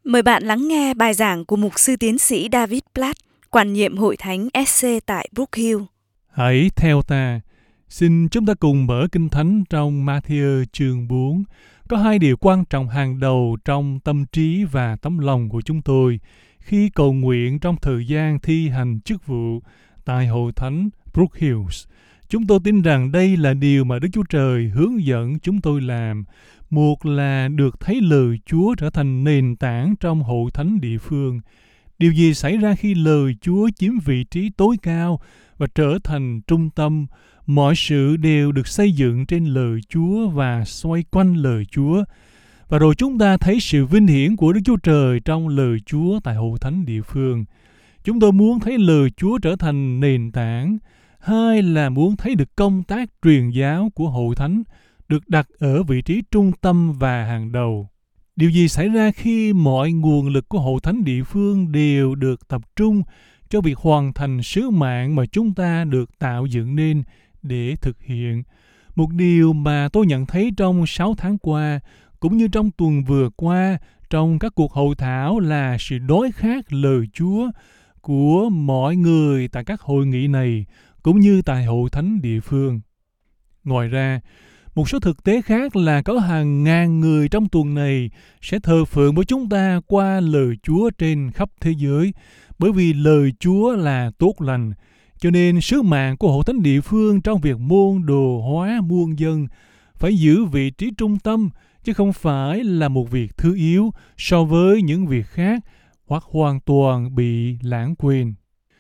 Mời bạn lắng nghe bài giảng của Mục sư Tiến sĩ David Platt, quản nhiệm Hội Thánh SC tại Brook Hill. Hãy theo ta. Xin chúng ta cùng mở Kinh Thánh trong Ma-thi-ơ chương 4. Có hai điều quan trọng hàng đầu trong tâm trí và tấm lòng của chúng tôi khi cầu nguyện trong thời gian thi hành chức vụ tại Hội Thánh Brook Hills. Chúng tôi tin rằng đây là điều mà Đức Chúa Trời hướng dẫn chúng tôi làm. Một là được thấy lời Chúa trở thành nền tảng trong hội thánh địa phương. Điều gì xảy ra khi lời Chúa chiếm vị trí tối cao và trở thành trung tâm? Mọi sự đều được xây dựng trên lời Chúa và xoay quanh lời Chúa. Và rồi chúng ta thấy sự vinh hiển của Đức Chúa Trời trong lời Chúa tại hội thánh địa phương. Chúng tôi muốn thấy lời Chúa trở thành nền tảng. Hai là muốn thấy được công tác truyền giáo của hội thánh được đặt ở vị trí trung tâm và hàng đầu. Điều gì xảy ra khi mọi nguồn lực của hội thánh địa phương đều được tập trung cho việc hoàn thành sứ mạng mà chúng ta được tạo dựng nên để thực hiện? Một điều mà tôi nhận thấy trong 6 tháng qua, cũng như trong tuần vừa qua, trong các cuộc hội thảo là sự đói khát lời Chúa của mọi người tại các hội nghị này, cũng như tại hội thánh địa phương. Ngoài ra, một số thực tế khác là có hàng ngàn người trong tuần này sẽ thờ phượng với chúng ta qua lời Chúa trên khắp thế giới, bởi vì lời Chúa là tốt lành. Cho nên sứ mạng của hội thánh địa phương trong việc môn đồ hóa muôn dân phải giữ vị trí trung tâm, chứ không phải là một việc thứ yếu so với những việc khác hoặc hoàn toàn bị lãng quên.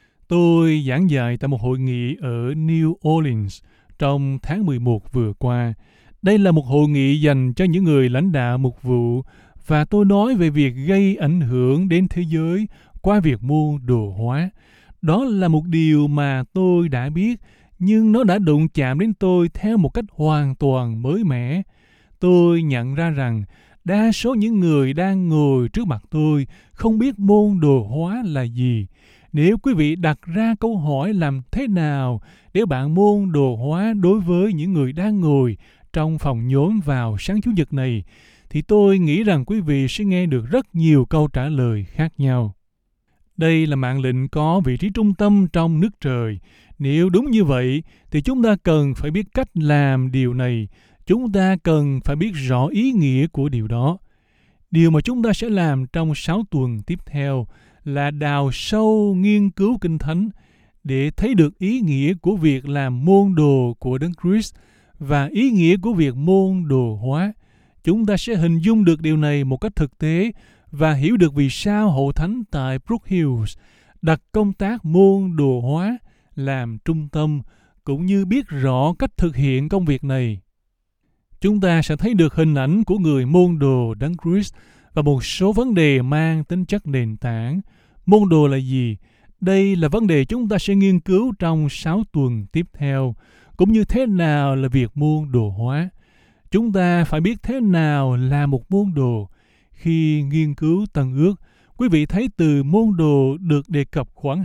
Tôi giảng dạy tại một hội nghị ở New Orleans trong tháng 11 vừa qua. Đây là một hội nghị dành cho những người lãnh đạo mục vụ, và tôi nói về việc gây ảnh hưởng đến thế giới qua việc môn đồ hóa. Đó là một điều mà tôi đã biết, nhưng nó đã đụng chạm đến tôi theo một cách hoàn toàn mới mẻ. Tôi nhận ra rằng đa số những người đang ngồi trước mặt tôi không biết môn đồ hóa là gì. Nếu quý vị đặt ra câu hỏi làm thế nào để bạn môn đồ hóa đối với những người đang ngồi trong phòng nhóm vào sáng Chủ nhật này, thì tôi nghĩ rằng quý vị sẽ nghe được rất nhiều câu trả lời khác nhau. Đây là mạng lệnh có vị trí trung tâm trong nước trời. Nếu đúng như vậy, thì chúng ta cần phải biết cách làm điều này. Chúng ta cần phải biết rõ ý nghĩa của điều đó. Điều mà chúng ta sẽ làm trong 6 tuần tiếp theo là đào sâu nghiên cứu Kinh Thánh để thấy được ý nghĩa của việc làm môn đồ của Đấng Christ và ý nghĩa của việc môn đồ hóa. Chúng ta sẽ hình dung được điều này một cách thực tế và hiểu được vì sao hội thánh tại Brook Hills đặt công tác môn đồ hóa làm trung tâm, cũng như biết rõ cách thực hiện công việc này. Chúng ta sẽ thấy được hình ảnh của người môn đồ Đấng Christ và một số vấn đề mang tính chất nền tảng. Môn đồ là gì? Đây là vấn đề chúng ta sẽ nghiên cứu trong 6 tuần tiếp theo, cũng như thế nào là việc môn đồ hóa. Chúng ta phải biết thế nào là một môn đồ. Khi nghiên cứu Tân Ước, quý vị thấy từ môn đồ được đề cập khoảng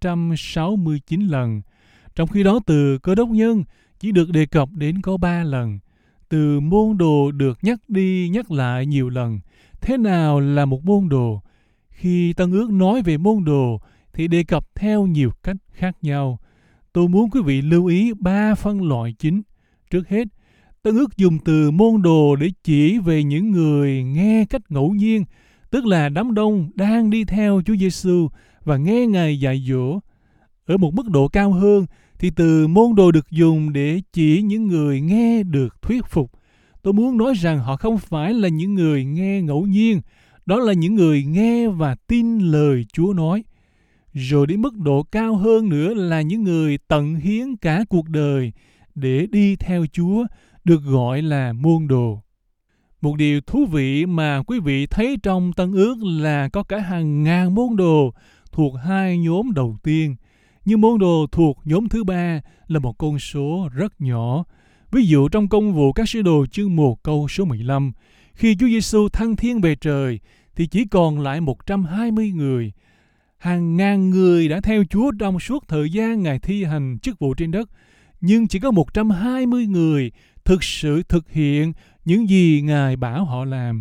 269 lần. Trong khi đó từ Cơ Đốc nhân chỉ được đề cập đến có 3 lần. Từ môn đồ được nhắc đi nhắc lại nhiều lần. Thế nào là một môn đồ? Khi Tân Ước nói về môn đồ thì đề cập theo nhiều cách khác nhau. Tôi muốn quý vị lưu ý 3 phân loại chính. Trước hết, Tân Ước dùng từ môn đồ để chỉ về những người nghe cách ngẫu nhiên, tức là đám đông đang đi theo Chúa Giêsu và nghe Ngài dạy dỗ. Ở một mức độ cao hơn thì từ môn đồ được dùng để chỉ những người nghe được thuyết phục. Tôi muốn nói rằng họ không phải là những người nghe ngẫu nhiên, đó là những người nghe và tin lời Chúa nói. Rồi đến mức độ cao hơn nữa là những người tận hiến cả cuộc đời để đi theo Chúa, được gọi là môn đồ. Một điều thú vị mà quý vị thấy trong Tân Ước là có cả hàng ngàn môn đồ thuộc hai nhóm đầu tiên, nhưng môn đồ thuộc nhóm thứ ba là một con số rất nhỏ. Ví dụ trong Công vụ các sứ đồ chương 1 câu số 15, khi Chúa Giêsu thăng thiên về trời thì chỉ còn lại 120 người. Hàng ngàn người đã theo Chúa trong suốt thời gian Ngài thi hành chức vụ trên đất, nhưng chỉ có 120 người thực sự thực hiện những gì Ngài bảo họ làm.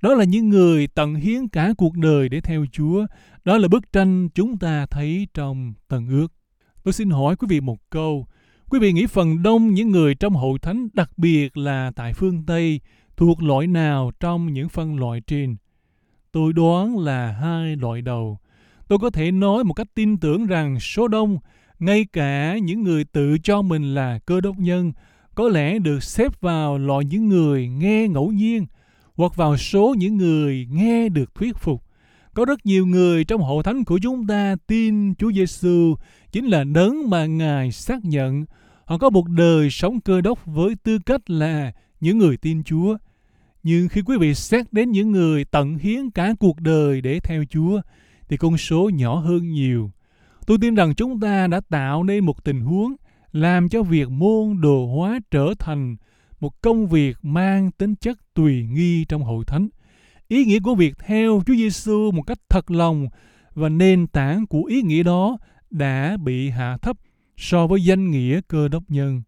Đó là những người tận hiến cả cuộc đời để theo Chúa. Đó là bức tranh chúng ta thấy trong Tân Ước. Tôi xin hỏi quý vị một câu. Quý vị nghĩ phần đông những người trong hội thánh, đặc biệt là tại phương Tây, thuộc loại nào trong những phân loại trên? Tôi đoán là hai loại đầu. Tôi có thể nói một cách tin tưởng rằng số đông, ngay cả những người tự cho mình là Cơ Đốc nhân, có lẽ được xếp vào loại những người nghe ngẫu nhiên, hoặc vào số những người nghe được thuyết phục. Có rất nhiều người trong hội thánh của chúng ta tin Chúa Giêsu chính là đấng mà Ngài xác nhận. Họ có một đời sống Cơ Đốc với tư cách là những người tin Chúa. Nhưng khi quý vị xét đến những người tận hiến cả cuộc đời để theo Chúa, thì con số nhỏ hơn nhiều. Tôi tin rằng chúng ta đã tạo nên một tình huống làm cho việc môn đồ hóa trở thành một công việc mang tính chất tùy nghi trong hội thánh. Ý nghĩa của việc theo Chúa Giêsu một cách thật lòng và nền tảng của ý nghĩa đó đã bị hạ thấp so với danh nghĩa Cơ Đốc nhân.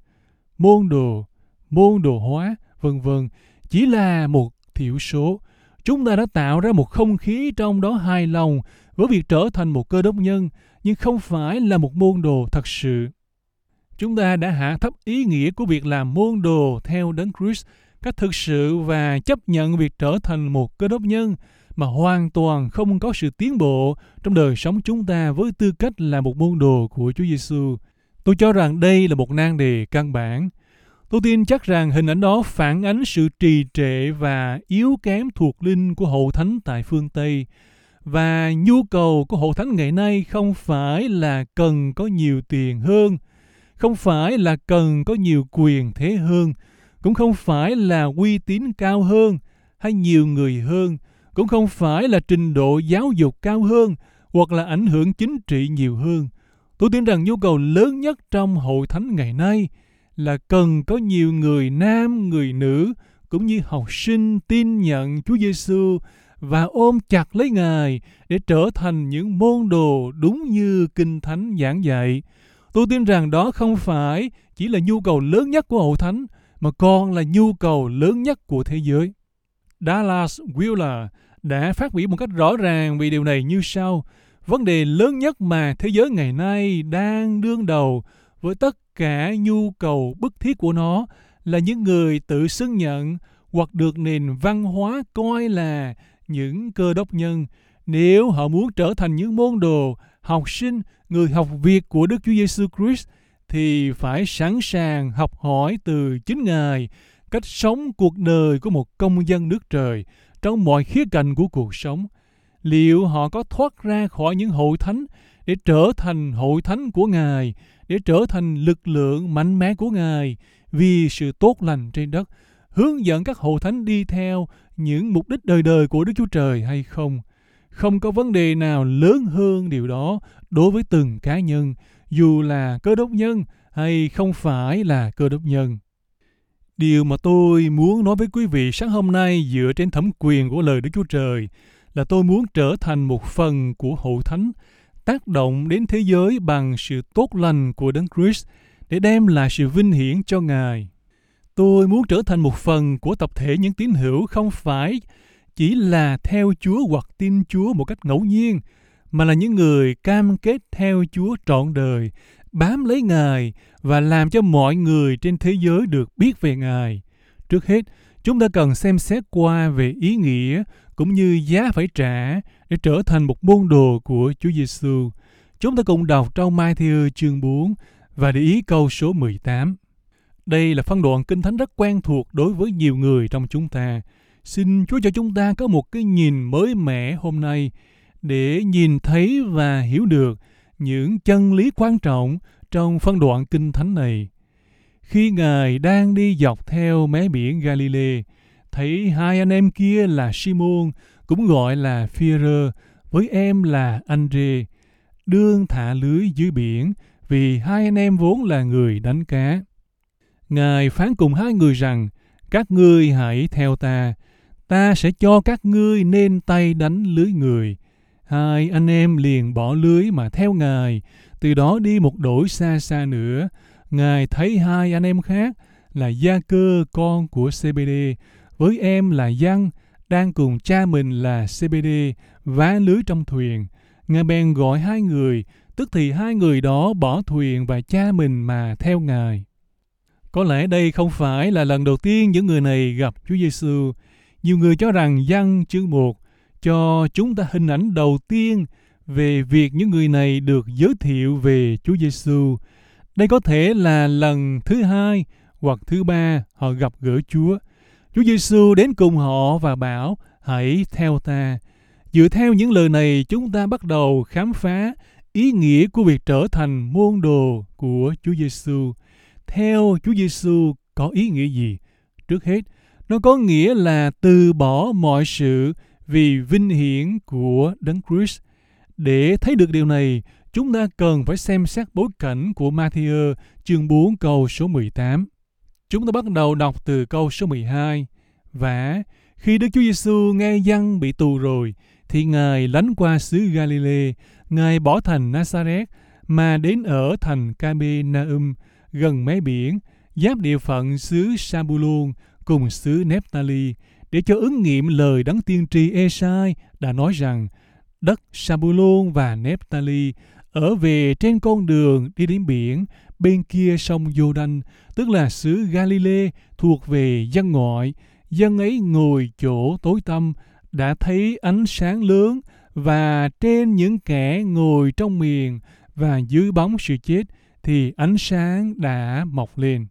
Môn đồ hóa, vân vân, chỉ là một thiểu số. Chúng ta đã tạo ra một không khí trong đó hài lòng với việc trở thành một Cơ Đốc nhân, nhưng không phải là một môn đồ thật sự. Chúng ta đã hạ thấp ý nghĩa của việc làm môn đồ theo Đấng Christ cách thực sự và chấp nhận việc trở thành một Cơ Đốc nhân mà hoàn toàn không có sự tiến bộ trong đời sống chúng ta với tư cách là một môn đồ của Chúa Giêsu. Tôi cho rằng đây là một nan đề căn bản. Tôi tin chắc rằng hình ảnh đó phản ánh sự trì trệ và yếu kém thuộc linh của hội thánh tại phương Tây. Và nhu cầu của hội thánh ngày nay không phải là cần có nhiều tiền hơn, không phải là cần có nhiều quyền thế hơn, cũng không phải là uy tín cao hơn hay nhiều người hơn, cũng không phải là trình độ giáo dục cao hơn hoặc là ảnh hưởng chính trị nhiều hơn. Tôi tin rằng nhu cầu lớn nhất trong hội thánh ngày nay là cần có nhiều người nam, người nữ cũng như học sinh tin nhận Chúa Giêsu và ôm chặt lấy Ngài để trở thành những môn đồ đúng như Kinh Thánh giảng dạy. Tôi tin rằng đó không phải chỉ là nhu cầu lớn nhất của hội thánh, mà còn là nhu cầu lớn nhất của thế giới. Dallas Willard đã phát biểu một cách rõ ràng về điều này như sau. Vấn đề lớn nhất mà thế giới ngày nay đang đương đầu với tất cả nhu cầu bức thiết của nó là những người tự xưng nhận hoặc được nền văn hóa coi là những Cơ Đốc nhân. Nếu họ muốn trở thành những môn đồ, học sinh, người học việc của Đức Chúa Giêsu Christ thì phải sẵn sàng học hỏi từ chính Ngài cách sống cuộc đời của một công dân nước trời trong mọi khía cạnh của cuộc sống. Liệu họ có thoát ra khỏi những hội thánh để trở thành hội thánh của Ngài, để trở thành lực lượng mạnh mẽ của Ngài vì sự tốt lành trên đất, hướng dẫn các hội thánh đi theo những mục đích đời đời của Đức Chúa Trời hay không? Không có vấn đề nào lớn hơn điều đó đối với từng cá nhân, dù là Cơ Đốc nhân hay không phải là Cơ Đốc nhân. Điều mà tôi muốn nói với quý vị sáng hôm nay dựa trên thẩm quyền của lời Đức Chúa Trời là tôi muốn trở thành một phần của hội thánh, tác động đến thế giới bằng sự tốt lành của Đấng Christ để đem lại sự vinh hiển cho Ngài. Tôi muốn trở thành một phần của tập thể những tín hữu không phải chỉ là theo Chúa hoặc tin Chúa một cách ngẫu nhiên, mà là những người cam kết theo Chúa trọn đời, bám lấy Ngài và làm cho mọi người trên thế giới được biết về Ngài. Trước hết, chúng ta cần xem xét qua về ý nghĩa cũng như giá phải trả để trở thành một môn đồ của Chúa Giêsu. Chúng ta cùng đọc trong Ma-thi-ơ chương 4 và để ý câu số 18. Đây là phân đoạn Kinh Thánh rất quen thuộc đối với nhiều người trong chúng ta. Xin Chúa cho chúng ta có một cái nhìn mới mẻ hôm nay để nhìn thấy và hiểu được những chân lý quan trọng trong phân đoạn Kinh Thánh này. Khi Ngài đang đi dọc theo mé biển Galilee, thấy hai anh em kia là Simon, cũng gọi là Phi-rơ, với em là Ândrê, đương thả lưới dưới biển, vì hai anh em vốn là người đánh cá. Ngài phán cùng hai người rằng, các ngươi hãy theo ta, ta sẽ cho các ngươi nên tay đánh lưới người. Hai anh em liền bỏ lưới mà theo Ngài, từ đó đi một đổi xa xa nữa. Ngài thấy hai anh em khác là Gia-cơ con của Sê-bê-đê, với em là Giăng, đang cùng cha mình là Zebede vá lưới trong thuyền. Ngài bèn gọi hai người, tức thì hai người đó bỏ thuyền và cha mình mà theo Ngài. Có lẽ đây không phải là lần đầu tiên những người này gặp Chúa Giêsu. Nhiều người cho rằng Giăng chương 1 cho chúng ta hình ảnh đầu tiên về việc những người này được giới thiệu về Chúa Giêsu. Đây có thể là lần thứ hai hoặc thứ ba họ gặp gỡ Chúa. Chúa Giêsu đến cùng họ và bảo: hãy theo ta. Dựa theo những lời này, chúng ta bắt đầu khám phá ý nghĩa của việc trở thành môn đồ của Chúa Giêsu. Theo Chúa Giêsu có ý nghĩa gì? Trước hết, nó có nghĩa là từ bỏ mọi sự vì vinh hiển của Đấng Christ. Để thấy được điều này, chúng ta cần phải xem xét bối cảnh của Ma-thi-ơ chương 4 câu số 18. Chúng ta bắt đầu đọc từ câu số 12. Và khi Đức Chúa Giêsu nghe Giăng bị tù rồi, thì Ngài lánh qua xứ Galilee. Ngài bỏ thành Nazareth mà đến ở thành Ca-bê-na-um gần mé biển, giáp địa phận xứ Sa-bu-lôn cùng xứ Nép-ta-li, để cho ứng nghiệm lời đấng tiên tri Ê-sai đã nói rằng: đất Sa-bu-lôn và Nép-ta-li ở về trên con đường đi đến biển bên kia sông Giô-đanh, tức là xứ Galilee thuộc về dân ngoại. Dân ấy ngồi chỗ tối tăm đã thấy ánh sáng lớn, và trên những kẻ ngồi trong miền và dưới bóng sự chết thì ánh sáng đã mọc lên.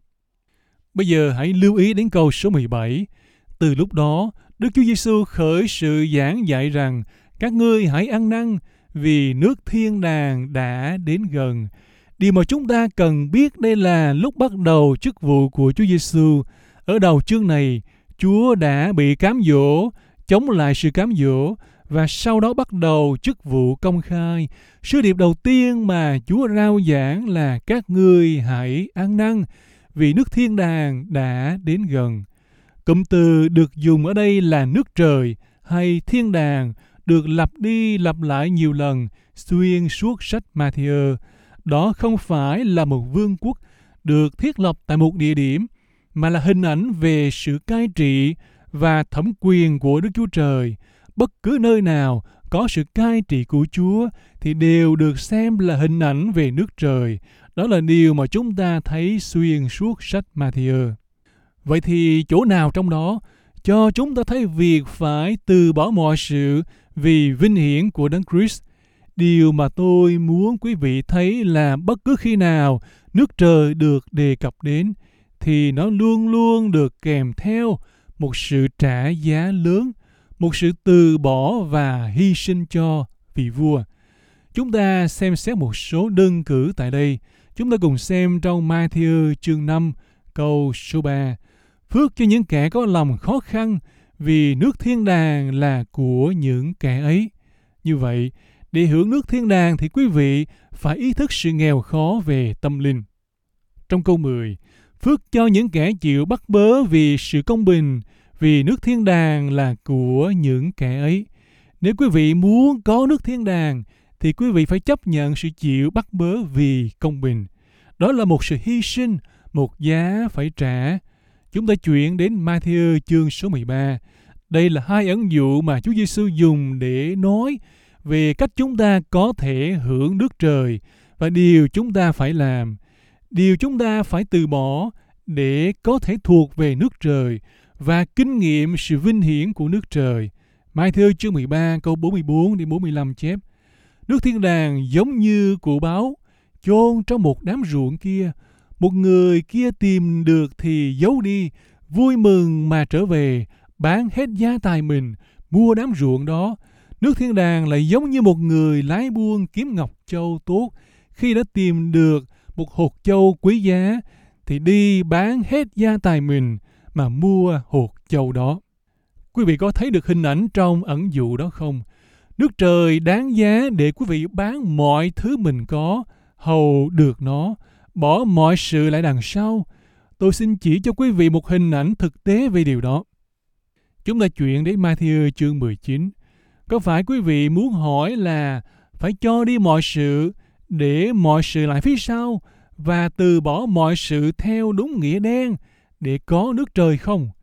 Bây giờ hãy lưu ý đến câu số 17. Từ lúc đó, Đức Chúa Giêsu khởi sự giảng dạy rằng: các ngươi hãy ăn năn, vì nước thiên đàng đã đến gần. Điều mà chúng ta cần biết đây là lúc bắt đầu chức vụ của Chúa Giêsu. Ở đầu chương này, Chúa đã bị cám dỗ, chống lại sự cám dỗ, và sau đó bắt đầu chức vụ công khai. Sứ điệp đầu tiên mà Chúa rao giảng là: các ngươi hãy ăn năn, vì nước thiên đàng đã đến gần. Cụm từ được dùng ở đây là nước trời hay thiên đàng, được lặp đi lặp lại nhiều lần xuyên suốt sách Ma-thi-ơ. Đó không phải là một vương quốc được thiết lập tại một địa điểm, mà là hình ảnh về sự cai trị và thẩm quyền của Đức Chúa Trời. Bất cứ nơi nào có sự cai trị của Chúa thì đều được xem là hình ảnh về nước trời. Đó là điều mà chúng ta thấy xuyên suốt sách Ma-thi-ơ. Vậy thì chỗ nào trong đó cho chúng ta thấy việc phải từ bỏ mọi sự vì vinh hiển của Đấng Christ? Điều mà tôi muốn quý vị thấy là bất cứ khi nào nước trời được đề cập đến thì nó luôn luôn được kèm theo một sự trả giá lớn, một sự từ bỏ và hy sinh cho vị vua. Chúng ta xem xét một số đơn cử tại đây. Chúng ta cùng xem trong Ma-thi-ơ chương 5 câu số 3. Phước cho những kẻ có lòng khó khăn, vì nước thiên đàng là của những kẻ ấy. Như vậy, để hưởng nước thiên đàng thì quý vị phải ý thức sự nghèo khó về tâm linh. Trong câu 10, phước cho những kẻ chịu bắt bớ vì sự công bình, vì nước thiên đàng là của những kẻ ấy. Nếu quý vị muốn có nước thiên đàng thì quý vị phải chấp nhận sự chịu bắt bớ vì công bình. Đó là một sự hy sinh, một giá phải trả. Chúng ta chuyển đến Ma-thi-ơ chương số 13. Đây là hai ẩn dụ mà Chúa Giêsu dùng để nói về cách chúng ta có thể hưởng nước trời và điều chúng ta phải làm, điều chúng ta phải từ bỏ để có thể thuộc về nước trời và kinh nghiệm sự vinh hiển của nước trời. Ma-thi-ơ chương 13 câu 44 đến 45 chép: nước thiên đàng giống như của báu chôn trong một đám ruộng kia. Một người kia tìm được thì giấu đi, vui mừng mà trở về, bán hết gia tài mình, mua đám ruộng đó. Nước thiên đàng lại giống như một người lái buôn kiếm ngọc châu tốt. Khi đã tìm được một hột châu quý giá, thì đi bán hết gia tài mình mà mua hột châu đó. Quý vị có thấy được hình ảnh trong ẩn dụ đó không? Nước trời đáng giá để quý vị bán mọi thứ mình có, hầu được nó, bỏ mọi sự lại đằng sau. Tôi xin chỉ cho quý vị một hình ảnh thực tế về điều đó. Chúng ta chuyển đến Ma-thi-ơ chương 19. Có phải quý vị muốn hỏi là phải cho đi mọi sự để mọi sự lại phía sau và từ bỏ mọi sự theo đúng nghĩa đen để có nước trời không?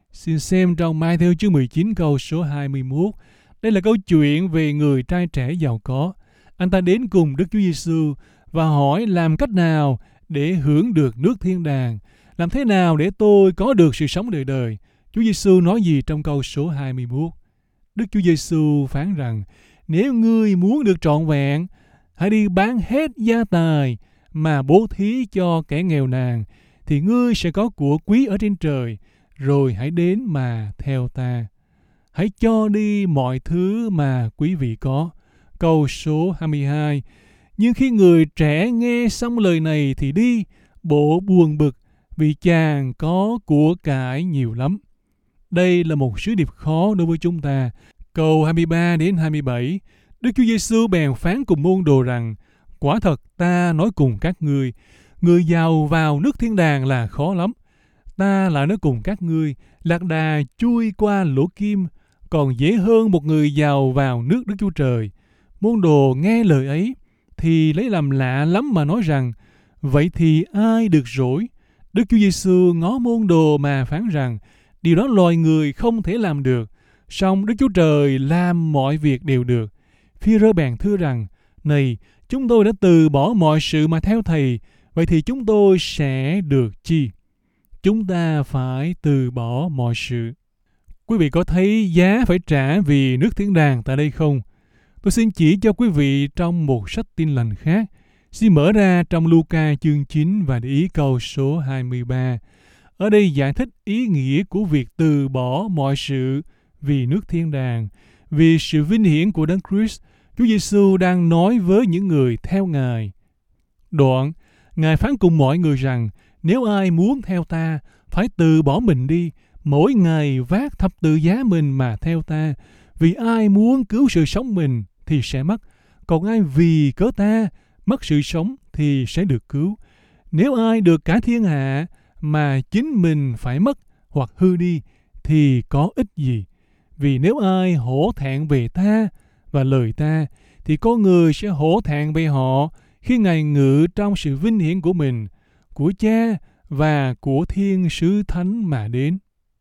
Xin xem trong Ma-thi-ơ chương 19 câu số 21. Đây là câu chuyện về người trai trẻ giàu có. Anh ta đến cùng Đức Chúa Giêsu và hỏi làm cách nào để hưởng được nước thiên đàng, làm thế nào để tôi có được sự sống đời đời. Chúa Giêsu nói gì trong câu số 21? Đức Chúa Giêsu phán rằng, nếu ngươi muốn được trọn vẹn, hãy đi bán hết gia tài mà bố thí cho kẻ nghèo nàn, thì ngươi sẽ có của quý ở trên trời, rồi hãy đến mà theo ta. Hãy cho đi mọi thứ mà quý vị có. Câu số 22. Nhưng khi người trẻ nghe xong lời này thì đi, bộ buồn bực, vì chàng có của cải nhiều lắm. Đây là một sứ điệp khó đối với chúng ta. Câu 23 đến 27. Đức Chúa Giêsu bèn phán cùng môn đồ rằng, quả thật ta nói cùng các ngươi, người giàu vào nước thiên đàng là khó lắm. Ta lại nói cùng các ngươi, lạc đà chui qua lỗ kim còn dễ hơn một người giàu vào nước Đức Chúa Trời. Môn đồ nghe lời ấy thì lấy làm lạ lắm mà nói rằng, vậy thì ai được rỗi? Đức Chúa Giêsu ngó môn đồ mà phán rằng, điều đó loài người không thể làm được, song Đức Chúa Trời làm mọi việc đều được. Phi-rơ bèn thưa rằng, này, chúng tôi đã từ bỏ mọi sự mà theo thầy, vậy thì chúng tôi sẽ được chi? Chúng ta phải từ bỏ mọi sự. Quý vị có thấy giá phải trả vì nước thiên đàng tại đây không? Tôi xin chỉ cho quý vị trong một sách Tin Lành khác. Xin mở ra trong Luca chương 9 và để ý câu số 23. Ở đây giải thích ý nghĩa của việc từ bỏ mọi sự vì nước thiên đàng, vì sự vinh hiển của Đấng Christ. Chúa Giêsu đang nói với những người theo Ngài. Đoạn, Ngài phán cùng mọi người rằng, nếu ai muốn theo ta, phải từ bỏ mình đi, mỗi ngày vác thập tự giá mình mà theo ta. Vì ai muốn cứu sự sống mình thì sẽ mất, còn ai vì cớ ta mất sự sống thì sẽ được cứu. Nếu ai được cả thiên hạ mà chính mình phải mất hoặc hư đi thì có ích gì? Vì nếu ai hổ thẹn về ta và lời ta, thì có người sẽ hổ thẹn về họ khi Ngài ngự trong sự vinh hiển của mình, của Cha và của thiên sứ thánh mà đến.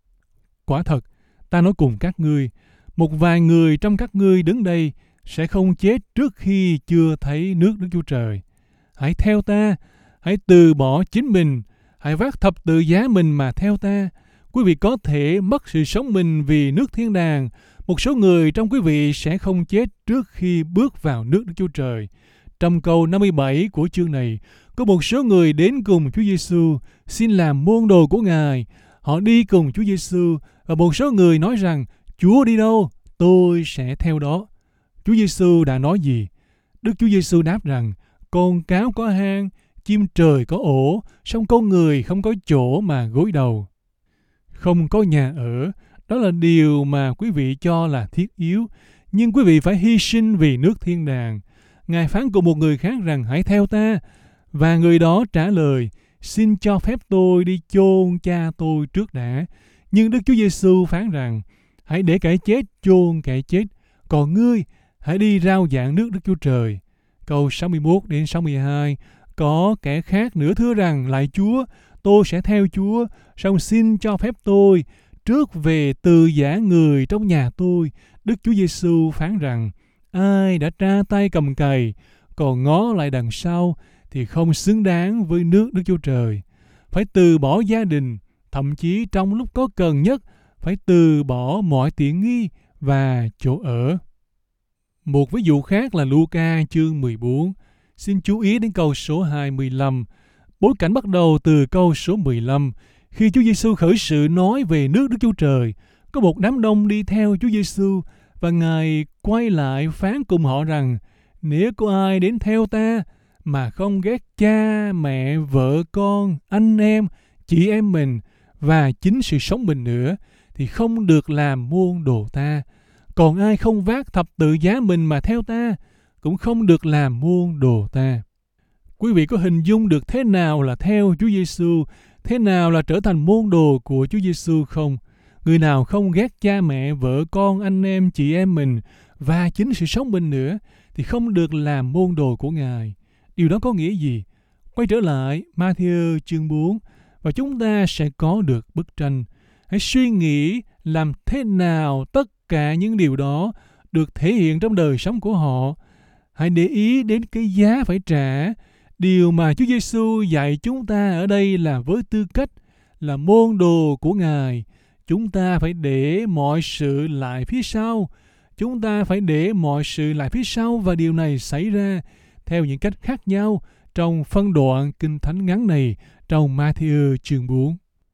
Quả thật, ta nói cùng các ngươi, một vài người trong các ngươi đứng đây sẽ không chết trước khi chưa thấy nước Đức Chúa Trời. Hãy theo ta, hãy từ bỏ chính mình, hãy vác thập tự giá mình mà theo ta. Quý vị có thể mất sự sống mình vì nước thiên đàng. Một số người trong quý vị sẽ không chết trước khi bước vào nước Đức Chúa Trời. Trong câu 57 của chương này, có một số người đến cùng Chúa Giêsu xin làm môn đồ của Ngài. Họ đi cùng Chúa Giêsu và một số người nói rằng, Chúa đi đâu, tôi sẽ theo đó. Chúa Giêsu đã nói gì? Đức Chúa Giêsu đáp rằng, con cáo có hang, chim trời có ổ, song con người không có chỗ mà gối đầu. Không có nhà ở, đó là điều mà quý vị cho là thiết yếu, nhưng quý vị phải hy sinh vì nước thiên đàng. Ngài phán cùng một người khác rằng, hãy theo ta. Và người đó trả lời, xin cho phép tôi đi chôn cha tôi trước đã. Nhưng Đức Chúa Giêsu phán rằng, hãy để kẻ chết chôn kẻ chết, còn ngươi hãy đi rao giảng nước Đức Chúa Trời. Câu 61 đến 62, có kẻ khác nữa thưa rằng, lạy Chúa, tôi sẽ theo Chúa, song xin cho phép tôi trước về từ giã người trong nhà tôi. Đức Chúa Giêsu phán rằng, ai đã tra tay cầm cày, còn ngó lại đằng sau, thì không xứng đáng với nước Đức Chúa Trời. Phải từ bỏ gia đình, thậm chí trong lúc có cần nhất, phải từ bỏ mọi tiện nghi và chỗ ở. Một ví dụ khác là Luca chương 14. Xin chú ý đến câu số 25. Bối cảnh bắt đầu từ câu số 15. Khi Chúa Giêsu khởi sự nói về nước Đức Chúa Trời, có một đám đông đi theo Chúa Giêsu và Ngài quay lại phán cùng họ rằng, nếu có ai đến theo ta mà không ghét cha, mẹ, vợ, con, anh em, chị em mình và chính sự sống mình nữa, thì không được làm môn đồ ta. Còn ai không vác thập tự giá mình mà theo ta, cũng không được làm môn đồ ta. Quý vị có hình dung được thế nào là theo Chúa Giêsu, thế nào là trở thành môn đồ của Chúa Giêsu không? Người nào không ghét cha mẹ, vợ con, anh em, chị em mình và chính sự sống mình nữa, thì không được làm môn đồ của Ngài. Điều đó có nghĩa gì? Quay trở lại Ma-thi-ơ chương 4 và chúng ta sẽ có được bức tranh. Hãy suy nghĩ làm thế nào tất cả những điều đó được thể hiện trong đời sống của họ. Hãy để ý đến cái giá phải trả. Điều mà Chúa Giêsu dạy chúng ta ở đây là với tư cách là môn đồ của Ngài, chúng ta phải để mọi sự lại phía sau. Chúng ta phải để mọi sự lại phía sau, và điều này xảy ra theo những cách khác nhau trong phân đoạn Kinh Thánh ngắn này trong Ma-thi-ơ chương 4.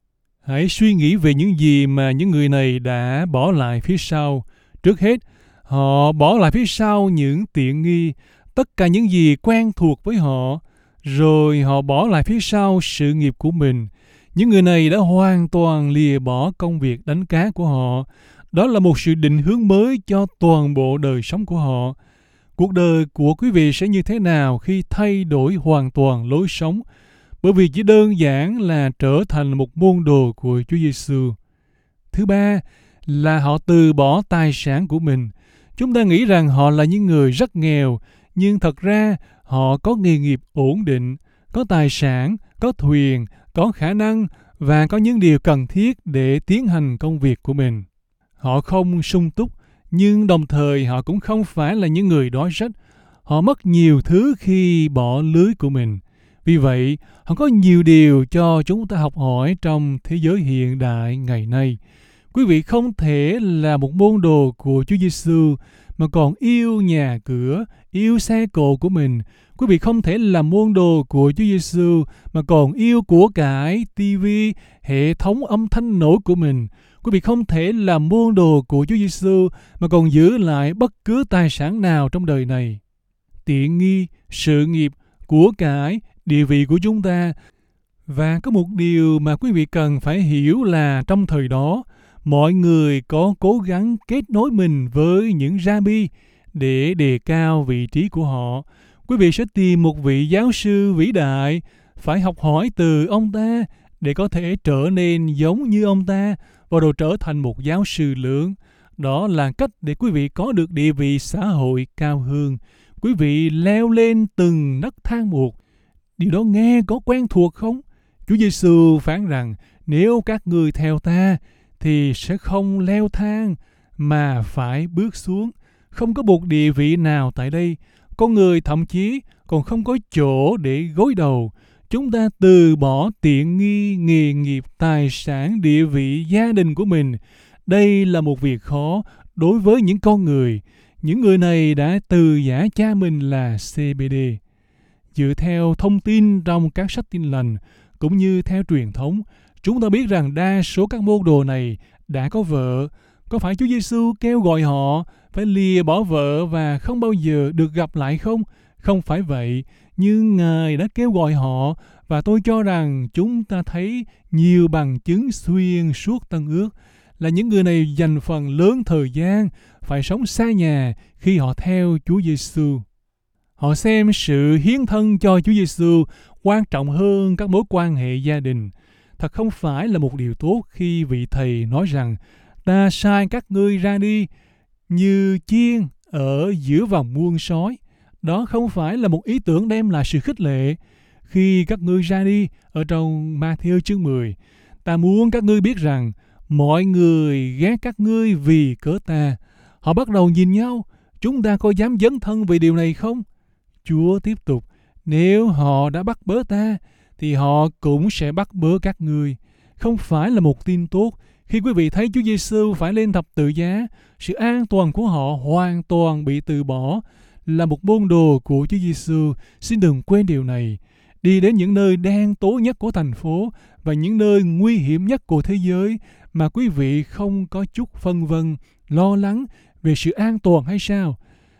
Hãy suy nghĩ về những gì mà những người này đã bỏ lại phía sau. Trước hết, họ bỏ lại phía sau những tiện nghi, tất cả những gì quen thuộc với họ. Rồi họ bỏ lại phía sau sự nghiệp của mình. Những người này đã hoàn toàn lìa bỏ công việc đánh cá của họ. Đó là một sự định hướng mới cho toàn bộ đời sống của họ. Cuộc đời của quý vị sẽ như thế nào khi thay đổi hoàn toàn lối sống? Bởi vì chỉ đơn giản là trở thành một môn đồ của Chúa Giêsu. Thứ ba là họ từ bỏ tài sản của mình. Chúng ta nghĩ rằng họ là những người rất nghèo, nhưng thật ra họ có nghề nghiệp ổn định, có tài sản, có thuyền, có khả năng và có những điều cần thiết để tiến hành công việc của mình. Họ không sung túc, nhưng đồng thời họ cũng không phải là những người đói rách. Họ mất nhiều thứ khi bỏ lưới của mình. Vì vậy, họ có nhiều điều cho chúng ta học hỏi trong thế giới hiện đại ngày nay. Quý vị không thể là một môn đồ của Chúa Giêsu mà còn yêu nhà cửa, yêu xe cộ của mình. Quý vị không thể là môn đồ của Chúa Giêsu mà còn yêu của cải, tivi, hệ thống âm thanh nổi của mình. Quý vị không thể là môn đồ của Chúa Giêsu mà còn giữ lại bất cứ tài sản nào trong đời này. Tiện nghi, sự nghiệp, của cải, địa vị của chúng ta. Và có một điều mà quý vị cần phải hiểu là trong thời đó, mọi người có cố gắng kết nối mình với những Rabbi để đề cao vị trí của họ. Quý vị sẽ tìm một vị giáo sư vĩ đại, phải học hỏi từ ông ta để có thể trở nên giống như ông ta và rồi trở thành một giáo sư lớn. Đó là cách để quý vị có được địa vị xã hội cao hơn. Quý vị leo lên từng nấc thang một. Điều đó nghe có quen thuộc không? Chúa Giêsu phán rằng nếu các ngươi theo ta thì sẽ không leo thang mà phải bước xuống. Không có một địa vị nào tại đây. Con người thậm chí còn không có chỗ để gối đầu. Chúng ta từ bỏ tiện nghi, nghề nghiệp, tài sản, địa vị, gia đình của mình. Đây là một việc khó đối với những con người. Những người này đã từ giả cha mình là CBD. Dựa theo thông tin trong các sách Tin Lành, cũng như theo truyền thống, chúng ta biết rằng đa số các môn đồ này đã có vợ. Có phải Chúa Giêsu kêu gọi họ phải lìa bỏ vợ và không bao giờ được gặp lại không? Không phải vậy, nhưng Ngài đã kêu gọi họ, và tôi cho rằng chúng ta thấy nhiều bằng chứng xuyên suốt Tân Ước là những người này dành phần lớn thời gian phải sống xa nhà khi họ theo Chúa Giêsu. Họ xem sự hiến thân cho Chúa Giêsu quan trọng hơn các mối quan hệ gia đình. Thật không phải là một điều tốt khi vị thầy nói rằng ta sai các ngươi ra đi như chiên ở giữa vòng muôn sói. Đó không phải là một ý tưởng đem lại sự khích lệ. Khi các ngươi ra đi ở trong Ma-thi-ơ chương 10, ta muốn các ngươi biết rằng mọi người ghét các ngươi vì cớ ta. Họ bắt đầu nhìn nhau, chúng ta có dám dấn thân về điều này không? Chúa tiếp tục, nếu họ đã bắt bớ ta, thì họ cũng sẽ bắt bớ các ngươi. Không phải là một tin tốt khi quý vị thấy Chúa Giêsu phải lên thập tự giá, sự an toàn của họ hoàn toàn bị từ bỏ. Là một môn đồ của Chúa Giêsu, xin đừng quên điều này. Đi đến những nơi đen tối nhất của thành phố và những nơi nguy hiểm nhất của thế giới mà quý vị không có chút phân vân, lo lắng về sự an toàn hay sao?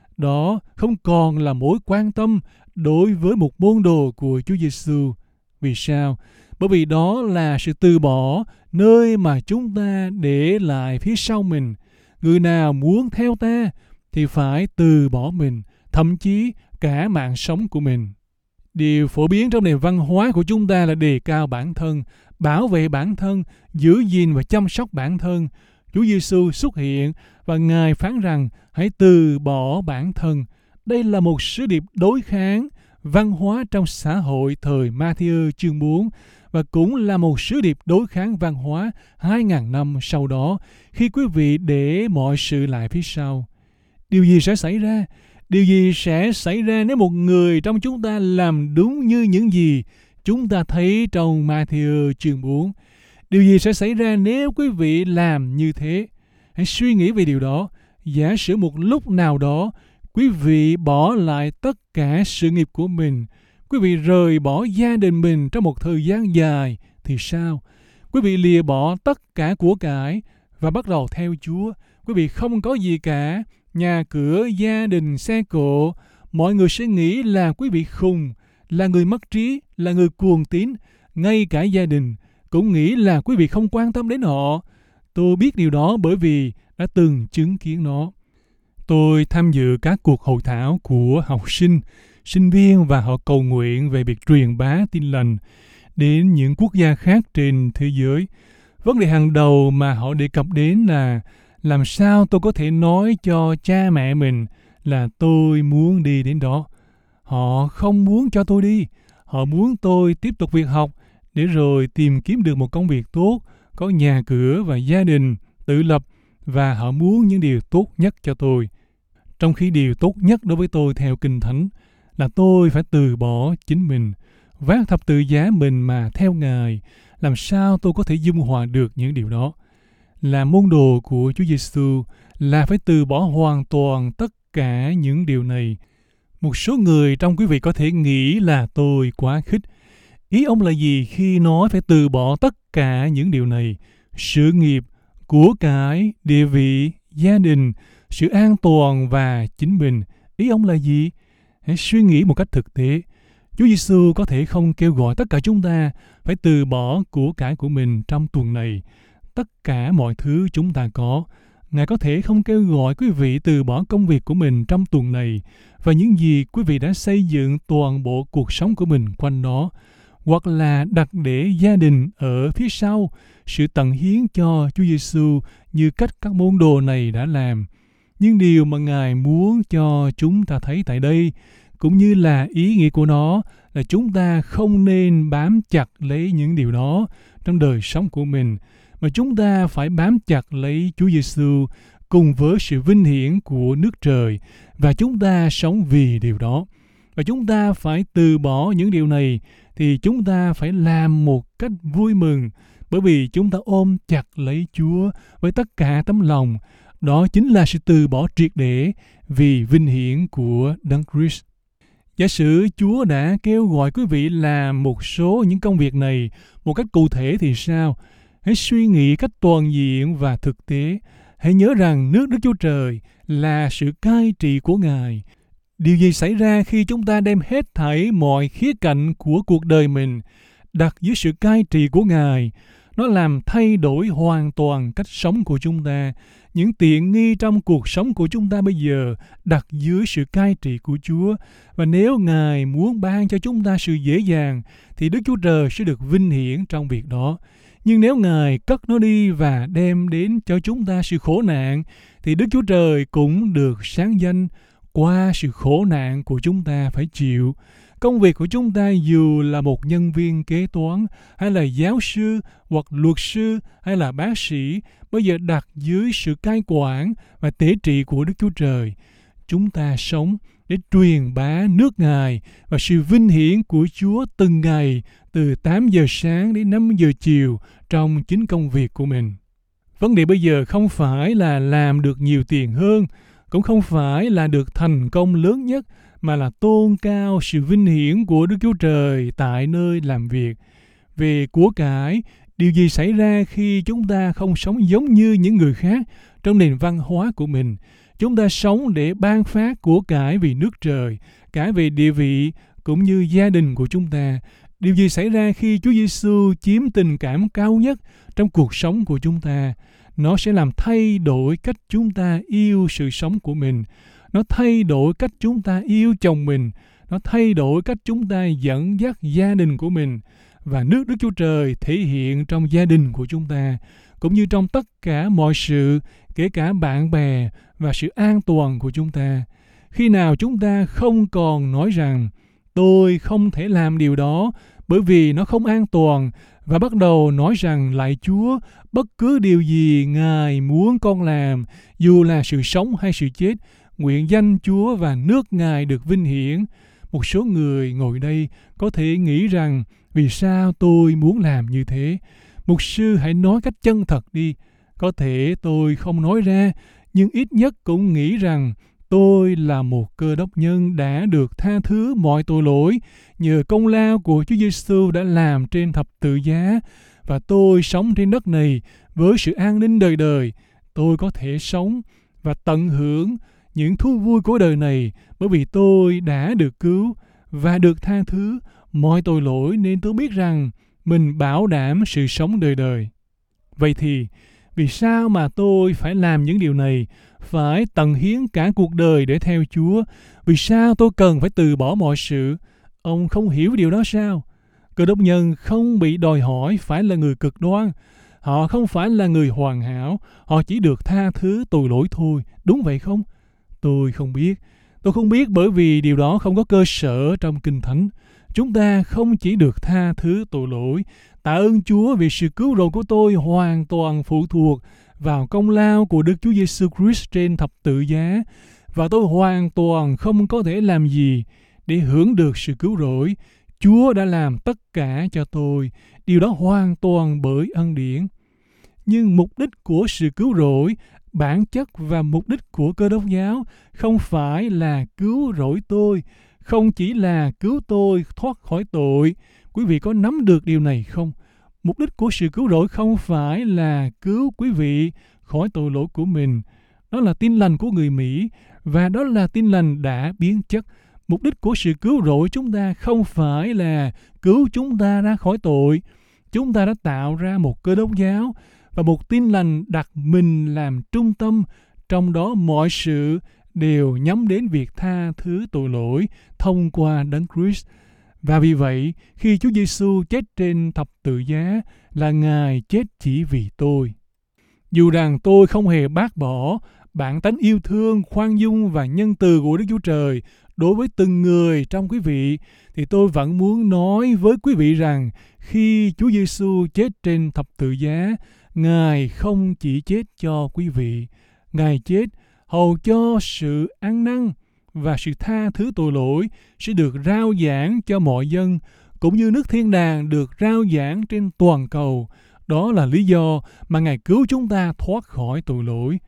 Đó không còn là mối quan tâm đối với một môn đồ của Chúa Giêsu. Vì sao? Bởi vì đó là sự từ bỏ nơi mà chúng ta để lại phía sau mình. Người nào muốn theo ta thì phải từ bỏ mình, thậm chí cả mạng sống của mình. Điều phổ biến trong nền văn hóa của chúng ta là đề cao bản thân, bảo vệ bản thân, giữ gìn và chăm sóc bản thân. Chúa Giêsu xuất hiện và Ngài phán rằng hãy từ bỏ bản thân. Đây là một sứ điệp đối kháng văn hóa trong xã hội thời Ma-thi-ơ chương 4 và cũng là một sứ điệp đối kháng văn hóa 2.000 năm sau đó khi quý vị để mọi sự lại phía sau. Điều gì sẽ xảy ra? Điều gì sẽ xảy ra nếu một người trong chúng ta làm đúng như những gì chúng ta thấy trong Ma-thi-ơ chương 4? Điều gì sẽ xảy ra nếu quý vị làm như thế? Hãy suy nghĩ về điều đó. Giả sử một lúc nào đó, quý vị bỏ lại tất cả sự nghiệp của mình, quý vị rời bỏ gia đình mình trong một thời gian dài, thì sao? Quý vị lìa bỏ tất cả của cải và bắt đầu theo Chúa. Quý vị không có gì cả, nhà cửa, gia đình, xe cộ. Mọi người sẽ nghĩ là quý vị khùng, là người mất trí, là người cuồng tín. Ngay cả gia đình cũng nghĩ là quý vị không quan tâm đến họ. Tôi biết điều đó bởi vì đã từng chứng kiến nó. Tôi tham dự các cuộc hội thảo của học sinh, sinh viên và họ cầu nguyện về việc truyền bá tin lành đến những quốc gia khác trên thế giới. Vấn đề hàng đầu mà họ đề cập đến là làm sao tôi có thể nói cho cha mẹ mình là tôi muốn đi đến đó. Họ không muốn cho tôi đi. Họ muốn tôi tiếp tục việc học để rồi tìm kiếm được một công việc tốt, có nhà cửa và gia đình, tự lập, và họ muốn những điều tốt nhất cho tôi. Trong khi điều tốt nhất đối với tôi theo Kinh Thánh là tôi phải từ bỏ chính mình, vác thập tự giá mình mà theo Ngài. Làm sao tôi có thể dung hòa được những điều đó? Là môn đồ của Chúa Giêsu là phải từ bỏ hoàn toàn tất cả những điều này. Một số người trong quý vị có thể nghĩ là tôi quá khích. Ý ông là gì khi nói phải từ bỏ tất cả những điều này? Sự nghiệp, của cải, địa vị, gia đình, sự an toàn và chính mình. Ý ông là gì? Hãy suy nghĩ một cách thực tế. Chúa Giêsu có thể không kêu gọi tất cả chúng ta phải từ bỏ của cải của mình trong tuần này. Tất cả mọi thứ chúng ta có. Ngài có thể không kêu gọi quý vị từ bỏ công việc của mình trong tuần này và những gì quý vị đã xây dựng toàn bộ cuộc sống của mình quanh nó, hoặc là đặt để gia đình ở phía sau, sự tận hiến cho Chúa Giêsu như cách các môn đồ này đã làm. Nhưng điều mà Ngài muốn cho chúng ta thấy tại đây, cũng như là ý nghĩa của nó, là chúng ta không nên bám chặt lấy những điều đó trong đời sống của mình, mà chúng ta phải bám chặt lấy Chúa Giêsu cùng với sự vinh hiển của nước trời, và chúng ta sống vì điều đó. Và chúng ta phải từ bỏ những điều này, thì chúng ta phải làm một cách vui mừng, bởi vì chúng ta ôm chặt lấy Chúa với tất cả tấm lòng. Đó chính là sự từ bỏ triệt để vì vinh hiển của Đấng Christ. Giả sử Chúa đã kêu gọi quý vị làm một số những công việc này một cách cụ thể thì sao? Hãy suy nghĩ cách toàn diện và thực tế. Hãy nhớ rằng nước Đức Chúa Trời là sự cai trị của Ngài. Điều gì xảy ra khi chúng ta đem hết thảy mọi khía cạnh của cuộc đời mình đặt dưới sự cai trị của Ngài? Nó làm thay đổi hoàn toàn cách sống của chúng ta. Những tiện nghi trong cuộc sống của chúng ta bây giờ đặt dưới sự cai trị của Chúa. Và nếu Ngài muốn ban cho chúng ta sự dễ dàng, thì Đức Chúa Trời sẽ được vinh hiển trong việc đó. Nhưng nếu Ngài cất nó đi và đem đến cho chúng ta sự khổ nạn, thì Đức Chúa Trời cũng được sáng danh qua sự khổ nạn của chúng ta phải chịu. Công việc của chúng ta dù là một nhân viên kế toán, hay là giáo sư, hoặc luật sư, hay là bác sĩ, bây giờ đặt dưới sự cai quản và tế trị của Đức Chúa Trời. Chúng ta sống để truyền bá nước Ngài và sự vinh hiển của Chúa từng ngày, từ 8 giờ sáng đến 5 giờ chiều trong chính công việc của mình. Vấn đề bây giờ không phải là làm được nhiều tiền hơn, cũng không phải là được thành công lớn nhất, mà là tôn cao sự vinh hiển của Đức Chúa Trời tại nơi làm việc. Về của cải, điều gì xảy ra khi chúng ta không sống giống như những người khác trong nền văn hóa của mình? Chúng ta sống để ban phát của cải vì nước trời, cả về địa vị cũng như gia đình của chúng ta. Điều gì xảy ra khi Chúa Giêsu chiếm tình cảm cao nhất trong cuộc sống của chúng ta? Nó sẽ làm thay đổi cách chúng ta yêu sự sống của mình. Nó thay đổi cách chúng ta yêu chồng mình. Nó thay đổi cách chúng ta dẫn dắt gia đình của mình. Và nước Đức Chúa Trời thể hiện trong gia đình của chúng ta, cũng như trong tất cả mọi sự, kể cả bạn bè và sự an toàn của chúng ta. Khi nào chúng ta không còn nói rằng tôi không thể làm điều đó bởi vì nó không an toàn, và bắt đầu nói rằng lạy Chúa, bất cứ điều gì Ngài muốn con làm, dù là sự sống hay sự chết, nguyện danh Chúa và nước Ngài được vinh hiển. Một số người ngồi đây có thể nghĩ rằng vì sao tôi muốn làm như thế? Mục sư hãy nói cách chân thật đi. Có thể tôi không nói ra, nhưng ít nhất cũng nghĩ rằng tôi là một cơ đốc nhân đã được tha thứ mọi tội lỗi nhờ công lao của Chúa Giêsu đã làm trên thập tự giá, và tôi sống trên đất này với sự an ninh đời đời. Tôi có thể sống và tận hưởng những thú vui của đời này bởi vì tôi đã được cứu và được tha thứ mọi tội lỗi, nên tôi biết rằng mình bảo đảm sự sống đời đời. Vậy thì vì sao mà tôi phải làm những điều này, phải tận hiến cả cuộc đời để theo Chúa? Vì sao tôi cần phải từ bỏ mọi sự? Ông không hiểu điều đó sao? Cơ đốc nhân không bị đòi hỏi phải là người cực đoan. Họ không phải là người hoàn hảo. Họ chỉ được tha thứ tội lỗi thôi. Đúng vậy không? Tôi không biết. Tôi không biết bởi vì điều đó không có cơ sở trong Kinh Thánh. Chúng ta không chỉ được tha thứ tội lỗi. Tạ ơn Chúa vì sự cứu rỗi của tôi hoàn toàn phụ thuộc vào công lao của Đức Chúa Giêsu Christ trên thập tự giá, và tôi hoàn toàn không có thể làm gì để hưởng được sự cứu rỗi. Chúa đã làm tất cả cho tôi, điều đó hoàn toàn bởi ân điển. Nhưng mục đích của sự cứu rỗi, bản chất và mục đích của Cơ Đốc giáo không phải là cứu rỗi tôi, không chỉ là cứu tôi thoát khỏi tội. Quý vị có nắm được điều này không? Mục đích của sự cứu rỗi không phải là cứu quý vị khỏi tội lỗi của mình. Đó là tin lành của người Mỹ, và đó là tin lành đã biến chất. Mục đích của sự cứu rỗi chúng ta không phải là cứu chúng ta ra khỏi tội. Chúng ta đã tạo ra một Cơ Đốc giáo và một tin lành đặt mình làm trung tâm, trong đó mọi sự đều nhắm đến việc tha thứ tội lỗi thông qua Đấng Christ. Và vì vậy, khi Chúa Giêsu chết trên thập tự giá là Ngài chết chỉ vì tôi. Dù rằng tôi không hề bác bỏ bản tánh yêu thương, khoan dung và nhân từ của Đức Chúa Trời đối với từng người trong quý vị, thì tôi vẫn muốn nói với quý vị rằng khi Chúa Giêsu chết trên thập tự giá, Ngài không chỉ chết cho quý vị, Ngài chết hầu cho sự ăn năn và sự tha thứ tội lỗi sẽ được rao giảng cho mọi dân, cũng như nước thiên đàng được rao giảng trên toàn cầu. Đó là lý do mà Ngài cứu chúng ta thoát khỏi tội lỗi.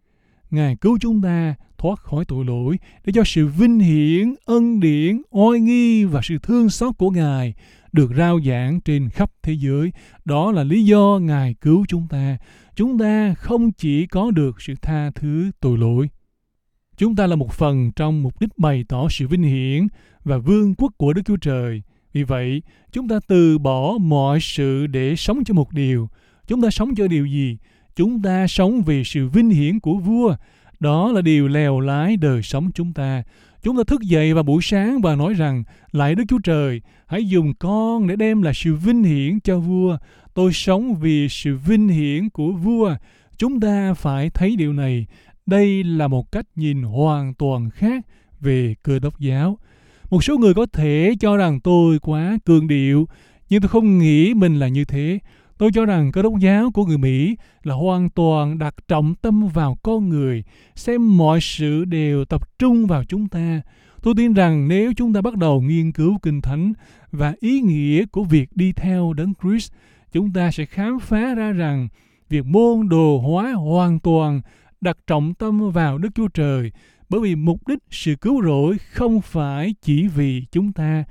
Ngài cứu chúng ta thoát khỏi tội lỗi để cho sự vinh hiển, ân điển, oai nghi và sự thương xót của Ngài được rao giảng trên khắp thế giới. Đó là lý do Ngài cứu chúng ta. Chúng ta không chỉ có được sự tha thứ tội lỗi. Chúng ta là một phần trong mục đích bày tỏ sự vinh hiển và vương quốc của Đức Chúa Trời. Vì vậy, chúng ta từ bỏ mọi sự để sống cho một điều. Chúng ta sống cho điều gì? Chúng ta sống vì sự vinh hiển của vua. Đó là điều lèo lái đời sống chúng ta. Chúng ta thức dậy vào buổi sáng và nói rằng, lạy Đức Chúa Trời, hãy dùng con để đem lại sự vinh hiển cho vua. Tôi sống vì sự vinh hiển của vua. Chúng ta phải thấy điều này. Đây là một cách nhìn hoàn toàn khác về Cơ Đốc giáo. Một số người có thể cho rằng tôi quá cường điệu, nhưng tôi không nghĩ mình là như thế. Tôi cho rằng Cơ Đốc giáo của người Mỹ là hoàn toàn đặt trọng tâm vào con người, xem mọi sự đều tập trung vào chúng ta. Tôi tin rằng nếu chúng ta bắt đầu nghiên cứu Kinh Thánh và ý nghĩa của việc đi theo Đấng Christ, chúng ta sẽ khám phá ra rằng việc môn đồ hóa hoàn toàn đặt trọng tâm vào Đức Chúa Trời, bởi vì mục đích sự cứu rỗi không phải chỉ vì chúng ta.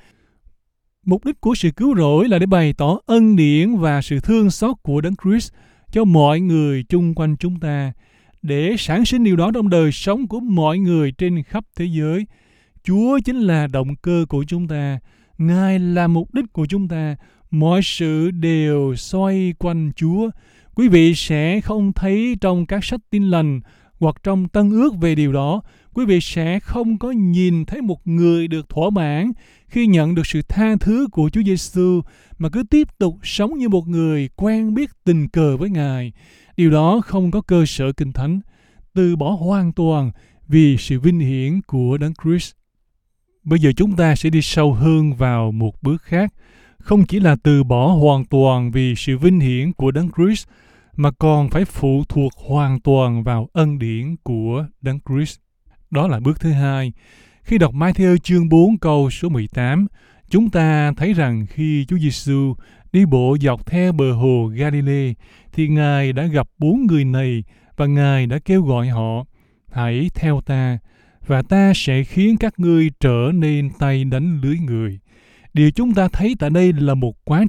Mục đích của sự cứu rỗi là để bày tỏ ân điển và sự thương xót của Đấng Christ cho mọi người chung quanh chúng ta, để sản sinh điều đó trong đời sống của mọi người trên khắp thế giới. Chúa chính là động cơ của chúng ta, Ngài là mục đích của chúng ta, mọi sự đều xoay quanh Chúa. Quý vị sẽ không thấy trong các sách Tin lành hoặc trong Tân ước về điều đó. Quý vị sẽ không có nhìn thấy một người được thỏa mãn khi nhận được sự tha thứ của Chúa Giêsu, mà cứ tiếp tục sống như một người quen biết tình cờ với Ngài. Điều đó không có cơ sở Kinh Thánh. Từ bỏ hoàn toàn vì sự vinh hiển của Đấng Christ. Bây giờ chúng ta sẽ đi sâu hơn vào một bước khác, không chỉ là từ bỏ hoàn toàn vì sự vinh hiển của Đấng Christ, mà còn phải phụ thuộc hoàn toàn vào ân điển của Đấng Christ. Đó là bước thứ hai. Khi đọc Ma-thi-ơ chương 4 câu số 18, chúng ta thấy rằng khi Chúa Giêsu đi bộ dọc theo bờ hồ Galilee, thì Ngài đã gặp 4 người này và Ngài đã kêu gọi họ: hãy theo ta, và ta sẽ khiến các ngươi trở nên tay đánh lưới người. Điều chúng ta thấy tại đây là một quá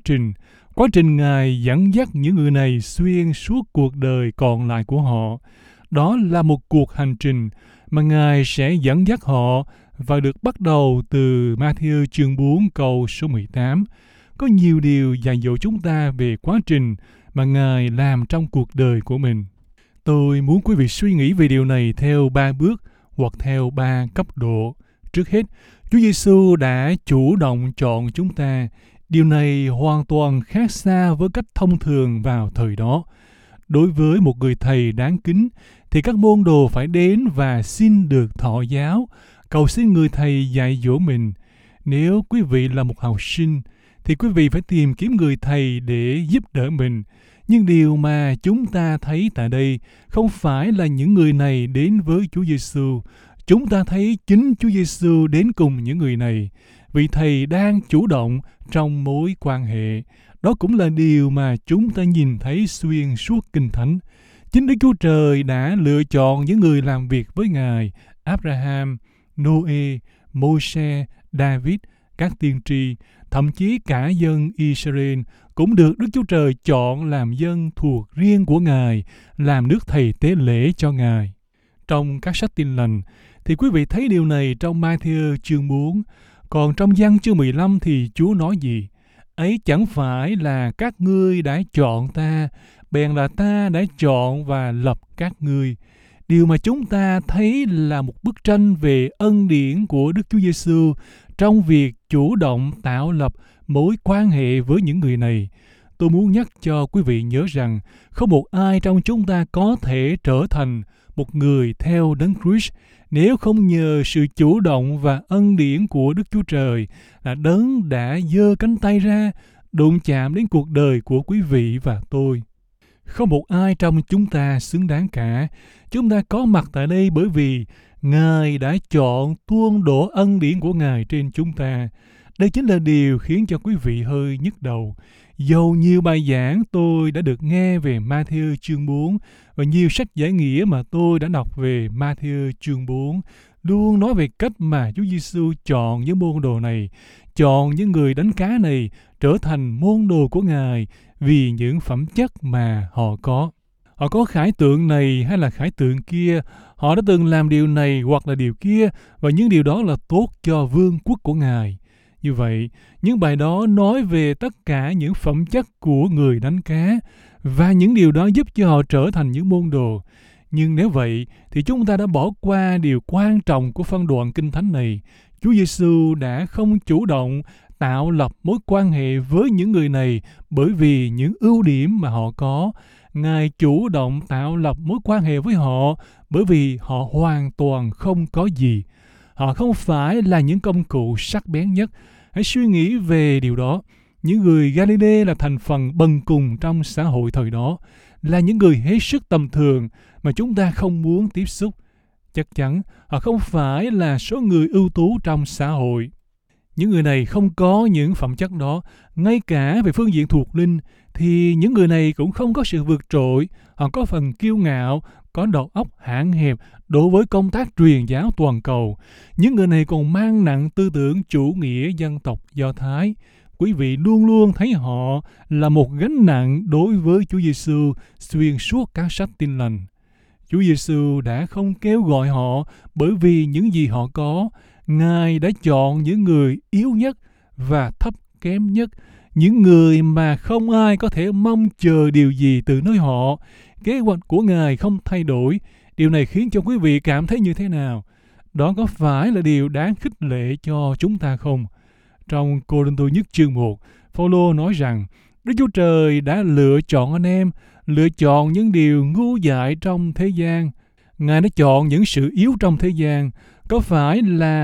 trình Ngài dẫn dắt những người này xuyên suốt cuộc đời còn lại của họ. Đó là một cuộc hành trình mà Ngài sẽ dẫn dắt họ và được bắt đầu từ Ma-thi-ơ chương 4 câu số 18. Có nhiều điều dạy dỗ chúng ta về quá trình mà Ngài làm trong cuộc đời của mình. Tôi muốn quý vị suy nghĩ về điều này theo 3 bước hoặc theo 3 cấp độ. Trước hết, Chúa Giêsu đã chủ động chọn chúng ta. Điều này hoàn toàn khác xa với cách thông thường vào thời đó. Đối với một người thầy đáng kính, thì các môn đồ phải đến và xin được thọ giáo, cầu xin người thầy dạy dỗ mình. Nếu quý vị là một học sinh, thì quý vị phải tìm kiếm người thầy để giúp đỡ mình. Nhưng điều mà chúng ta thấy tại đây không phải là những người này đến với Chúa Giêsu. Chúng ta thấy chính Chúa Giêsu đến cùng những người này. Vị thầy đang chủ động trong mối quan hệ. Đó cũng là điều mà chúng ta nhìn thấy xuyên suốt Kinh Thánh. Chính Đức Chúa Trời đã lựa chọn những người làm việc với Ngài: Abraham, Noe, Môi-se, David, các tiên tri, thậm chí cả dân Israel cũng được Đức Chúa Trời chọn làm dân thuộc riêng của Ngài, làm nước thầy tế lễ cho Ngài. Trong các sách Tin Lành thì quý vị thấy điều này trong Ma-thi-ơ chương 4. Còn trong Giăng chương 15 thì Chúa nói gì? Ấy chẳng phải là các ngươi đã chọn ta, bèn là ta đã chọn và lập các ngươi. Điều mà chúng ta thấy là một bức tranh về ân điển của Đức Chúa Giêsu trong việc chủ động tạo lập mối quan hệ với những người này. Tôi muốn nhắc cho quý vị nhớ rằng không một ai trong chúng ta có thể trở thành một người theo Đấng Christ nếu không nhờ sự chủ động và ân điển của Đức Chúa Trời, là Đấng đã giơ cánh tay ra đụng chạm đến cuộc đời của quý vị và tôi. Không một ai trong chúng ta xứng đáng cả. Chúng ta có mặt tại đây bởi vì Ngài đã chọn tuôn đổ ân điển của Ngài trên chúng ta. Đây chính là điều khiến cho quý vị hơi nhức đầu. Dầu nhiều bài giảng tôi đã được nghe về Ma-thi-ơ chương 4 và nhiều sách giải nghĩa mà tôi đã đọc về Ma-thi-ơ chương 4 luôn nói về cách mà Chúa Giêsu chọn những môn đồ này, chọn những người đánh cá này trở thành môn đồ của Ngài vì những phẩm chất mà họ có. Họ có khải tượng này hay là khải tượng kia, họ đã từng làm điều này hoặc là điều kia, và những điều đó là tốt cho vương quốc của Ngài. Như vậy, những bài đó nói về tất cả những phẩm chất của người đánh cá, và những điều đó giúp cho họ trở thành những môn đồ. Nhưng nếu vậy, thì chúng ta đã bỏ qua điều quan trọng của phân đoạn Kinh Thánh này. Chúa Giêsu đã không chủ động tạo lập mối quan hệ với những người này bởi vì những ưu điểm mà họ có. Ngài chủ động tạo lập mối quan hệ với họ bởi vì họ hoàn toàn không có gì. Họ không phải là những công cụ sắc bén nhất. Hãy suy nghĩ về điều đó. Những người Galilee là thành phần bần cùng trong xã hội thời đó, là những người hết sức tầm thường mà chúng ta không muốn tiếp xúc. Chắc chắn họ không phải là số người ưu tú trong xã hội. Những người này không có những phẩm chất đó. Ngay cả về phương diện thuộc linh thì những người này cũng không có sự vượt trội. Họ có phần kiêu ngạo, có đầu óc hạn hẹp đối với công tác truyền giáo toàn cầu. Những người này còn mang nặng tư tưởng chủ nghĩa dân tộc Do Thái. Quý vị luôn luôn thấy họ là một gánh nặng đối với Chúa Giêsu xuyên suốt các sách Tin Lành. Chúa Giêsu đã không kêu gọi họ bởi vì những gì họ có. Ngài đã chọn những người yếu nhất và thấp kém nhất, những người mà không ai có thể mong chờ điều gì từ nơi họ. Kế hoạch của Ngài không thay đổi. Điều này khiến cho quý vị cảm thấy như thế nào? Đó có phải là điều đáng khích lệ cho chúng ta không? Trong Cô-rinh-tô nhất chương 1, Phao-lô nói rằng Đức Chúa Trời đã lựa chọn anh em, lựa chọn những điều ngu dại trong thế gian. Ngài đã chọn những sự yếu trong thế gian. Có phải là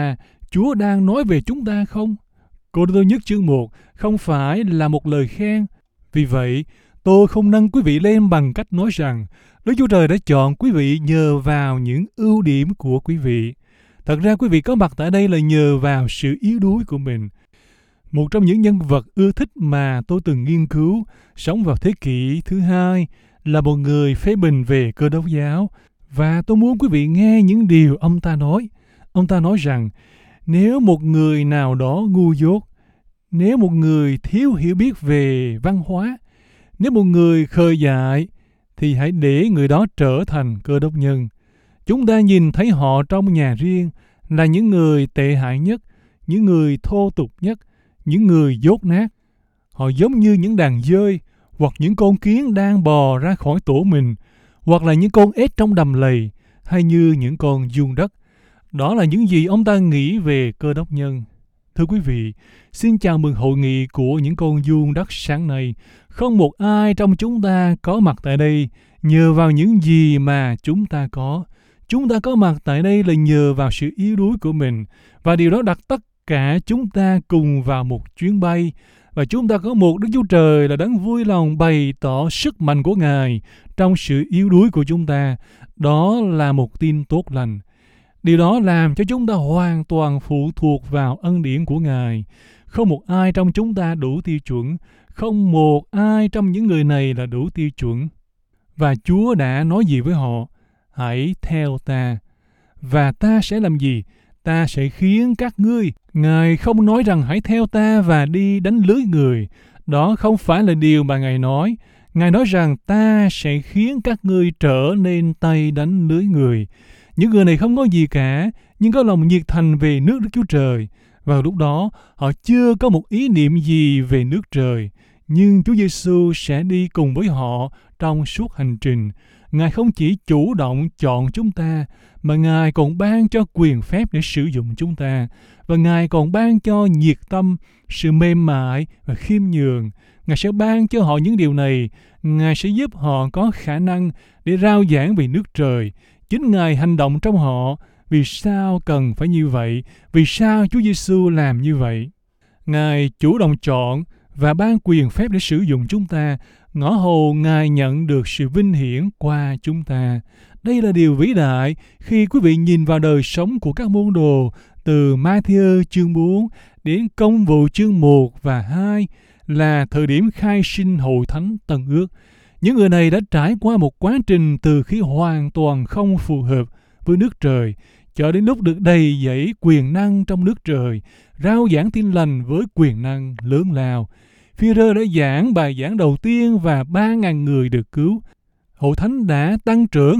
Chúa đang nói về chúng ta không? Cô-rinh-tô nhất chương 1 không phải là một lời khen. Vì vậy, tôi không nâng quý vị lên bằng cách nói rằng Đức Chúa Trời đã chọn quý vị nhờ vào những ưu điểm của quý vị. Thật ra quý vị có mặt tại đây là nhờ vào sự yếu đuối của mình. Một trong những nhân vật ưa thích mà tôi từng nghiên cứu, sống vào thế kỷ thứ 2, là một người phê bình về Cơ Đốc giáo. Và tôi muốn quý vị nghe những điều ông ta nói. Ông ta nói rằng, nếu một người nào đó ngu dốt, nếu một người thiếu hiểu biết về văn hóa, nếu một người khờ dại, thì hãy để người đó trở thành Cơ Đốc nhân. Chúng ta nhìn thấy họ trong nhà riêng là những người tệ hại nhất, những người thô tục nhất, những người dốt nát. Họ giống như những đàn dơi, hoặc những con kiến đang bò ra khỏi tổ mình, hoặc là những con ếch trong đầm lầy, hay như những con giun đất. Đó là những gì ông ta nghĩ về Cơ Đốc nhân. Thưa quý vị, xin chào mừng hội nghị của những con giun đất sáng nay. Không một ai trong chúng ta có mặt tại đây nhờ vào những gì mà chúng ta có. Chúng ta có mặt tại đây là nhờ vào sự yếu đuối của mình. Và điều đó đặt tất cả chúng ta cùng vào một chuyến bay. Và chúng ta có một Đức Chúa Trời là đấng vui lòng bày tỏ sức mạnh của Ngài trong sự yếu đuối của chúng ta. Đó là một tin tốt lành. Điều đó làm cho chúng ta hoàn toàn phụ thuộc vào ân điển của Ngài. Không một ai trong chúng ta đủ tiêu chuẩn. Không một ai trong những người này là đủ tiêu chuẩn. Và Chúa đã nói gì với họ? Hãy theo ta. Và ta sẽ làm gì? Ta sẽ khiến các ngươi. Ngài không nói rằng hãy theo ta và đi đánh lưới người. Đó không phải là điều mà Ngài nói. Ngài nói rằng ta sẽ khiến các ngươi trở nên tay đánh lưới người. Những người này không có gì cả, nhưng có lòng nhiệt thành về nước Đức Chúa Trời. Vào lúc đó, họ chưa có một ý niệm gì về nước trời. Nhưng Chúa Giêsu sẽ đi cùng với họ trong suốt hành trình. Ngài không chỉ chủ động chọn chúng ta, mà Ngài còn ban cho quyền phép để sử dụng chúng ta. Và Ngài còn ban cho nhiệt tâm, sự mềm mại và khiêm nhường. Ngài sẽ ban cho họ những điều này. Ngài sẽ giúp họ có khả năng để rao giảng về nước trời. Chính Ngài hành động trong họ. Vì sao cần phải như vậy? Vì sao Chúa Giêsu làm như vậy? Ngài chủ động chọn và ban quyền phép để sử dụng chúng ta. Ngõ hầu Ngài nhận được sự vinh hiển qua chúng ta. Đây là điều vĩ đại khi quý vị nhìn vào đời sống của các môn đồ từ Ma-thi-ơ chương 4 đến Công vụ chương 1 và 2 là thời điểm khai sinh hội thánh Tân Ước. Những người này đã trải qua một quá trình từ khi hoàn toàn không phù hợp với nước trời cho đến lúc được đầy dẫy quyền năng trong nước trời, rao giảng tin lành với quyền năng lớn lao. Phi-rơ đã giảng bài giảng đầu tiên và 3.000 người được cứu. Hội thánh đã tăng trưởng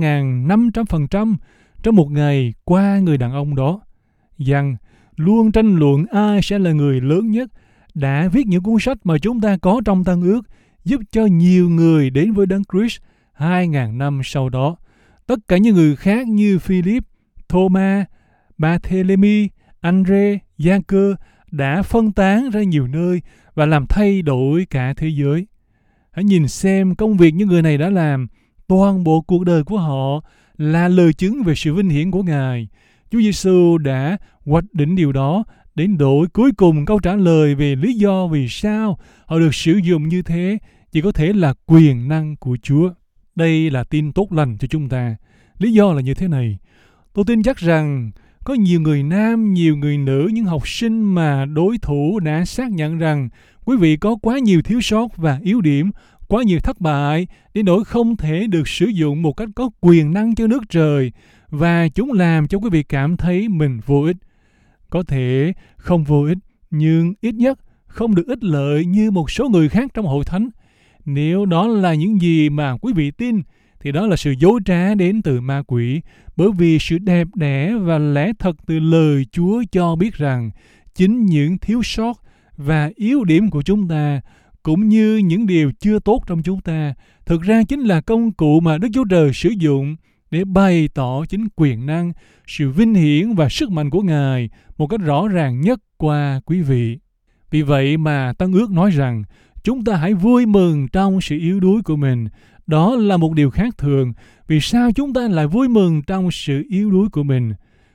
2.500% trong một ngày qua người đàn ông đó. Giăng luôn tranh luận ai sẽ là người lớn nhất, đã viết những cuốn sách mà chúng ta có trong Tân Ước, giúp cho nhiều người đến với Đấng Christ 2.000 năm sau đó. Tất cả những người khác như Philip, Thomas, Barthélemy, Andre, Giăng-cơ đã phân tán ra nhiều nơi và làm thay đổi cả thế giới. Hãy nhìn xem công việc những người này đã làm. Toàn bộ cuộc đời của họ là lời chứng về sự vinh hiển của Ngài. Chúa Giêsu đã hoạch định điều đó đến đổi cuối cùng câu trả lời về lý do vì sao họ được sử dụng như thế chỉ có thể là quyền năng của Chúa. Đây là tin tốt lành cho chúng ta. Lý do là như thế này. Tôi tin chắc rằng có nhiều người nam, nhiều người nữ, những học sinh mà đối thủ đã xác nhận rằng quý vị có quá nhiều thiếu sót và yếu điểm, quá nhiều thất bại đến nỗi không thể được sử dụng một cách có quyền năng cho nước trời, và chúng làm cho quý vị cảm thấy mình vô ích. Có thể không vô ích, nhưng ít nhất không được ích lợi như một số người khác trong hội thánh. Nếu đó là những gì mà quý vị tin, thì đó là sự dối trá đến từ ma quỷ, bởi vì sự đẹp đẽ và lẽ thật từ lời Chúa cho biết rằng chính những thiếu sót và yếu điểm của chúng ta, cũng như những điều chưa tốt trong chúng ta, thực ra chính là công cụ mà Đức Chúa Trời sử dụng để bày tỏ chính quyền năng, sự vinh hiển và sức mạnh của Ngài một cách rõ ràng nhất qua quý vị. Vì vậy mà Tân Ước nói rằng chúng ta hãy vui mừng trong sự yếu đuối của mình. Đó là một điều khác thường. Vì sao chúng ta lại vui mừng trong sự yếu đuối của mình?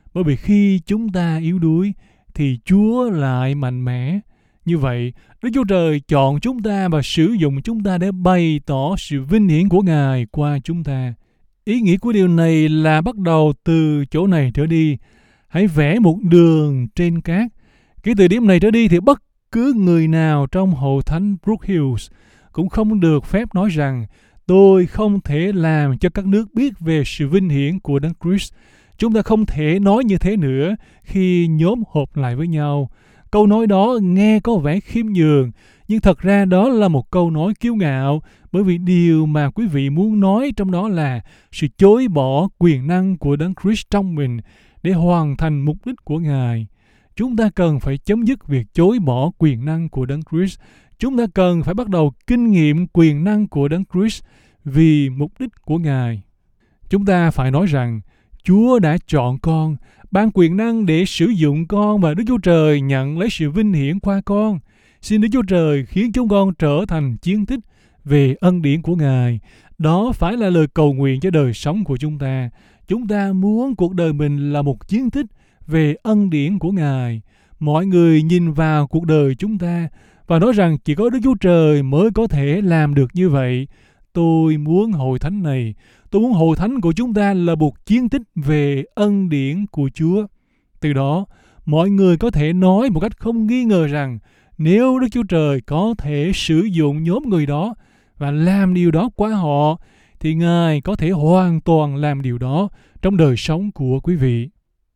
Bởi vì khi chúng ta yếu đuối thì Chúa lại mạnh mẽ. Như vậy, Đức Chúa Trời chọn chúng ta và sử dụng chúng ta để bày tỏ sự vinh hiển của Ngài qua chúng ta. Ý nghĩa của điều này là bắt đầu từ chỗ này trở đi, hãy vẽ một đường trên cát. Kể từ điểm này trở đi thì bất cứ người nào trong hội thánh Brook Hills cũng không được phép nói rằng tôi không thể làm cho các nước biết về sự vinh hiển của Đấng Christ. Chúng ta không thể nói như thế nữa khi nhóm họp lại với nhau. Câu nói đó nghe có vẻ khiêm nhường, nhưng thật ra đó là một câu nói kiêu ngạo, bởi vì điều mà quý vị muốn nói trong đó là sự chối bỏ quyền năng của Đấng Christ trong mình để hoàn thành mục đích của Ngài. Chúng ta cần phải chấm dứt việc chối bỏ quyền năng của Đấng Christ. Chúng ta cần phải bắt đầu kinh nghiệm quyền năng của Đấng Christ vì mục đích của Ngài. Chúng ta phải nói rằng Chúa đã chọn con, ban quyền năng để sử dụng con và Đức Chúa Trời nhận lấy sự vinh hiển qua con. Xin Đức Chúa Trời khiến chúng con trở thành chiến tích về ân điển của Ngài. Đó phải là lời cầu nguyện cho đời sống của chúng ta. Chúng ta muốn cuộc đời mình là một chiến tích về ân điển của Ngài. Mọi người nhìn vào cuộc đời chúng ta và nói rằng chỉ có Đức Chúa Trời mới có thể làm được như vậy. Tôi muốn hội thánh này, tôi muốn hội thánh của chúng ta là một chiến tích về ân điển của Chúa. Từ đó, mọi người có thể nói một cách không nghi ngờ rằng nếu Đức Chúa Trời có thể sử dụng nhóm người đó và làm điều đó qua họ, thì Ngài có thể hoàn toàn làm điều đó trong đời sống của quý vị.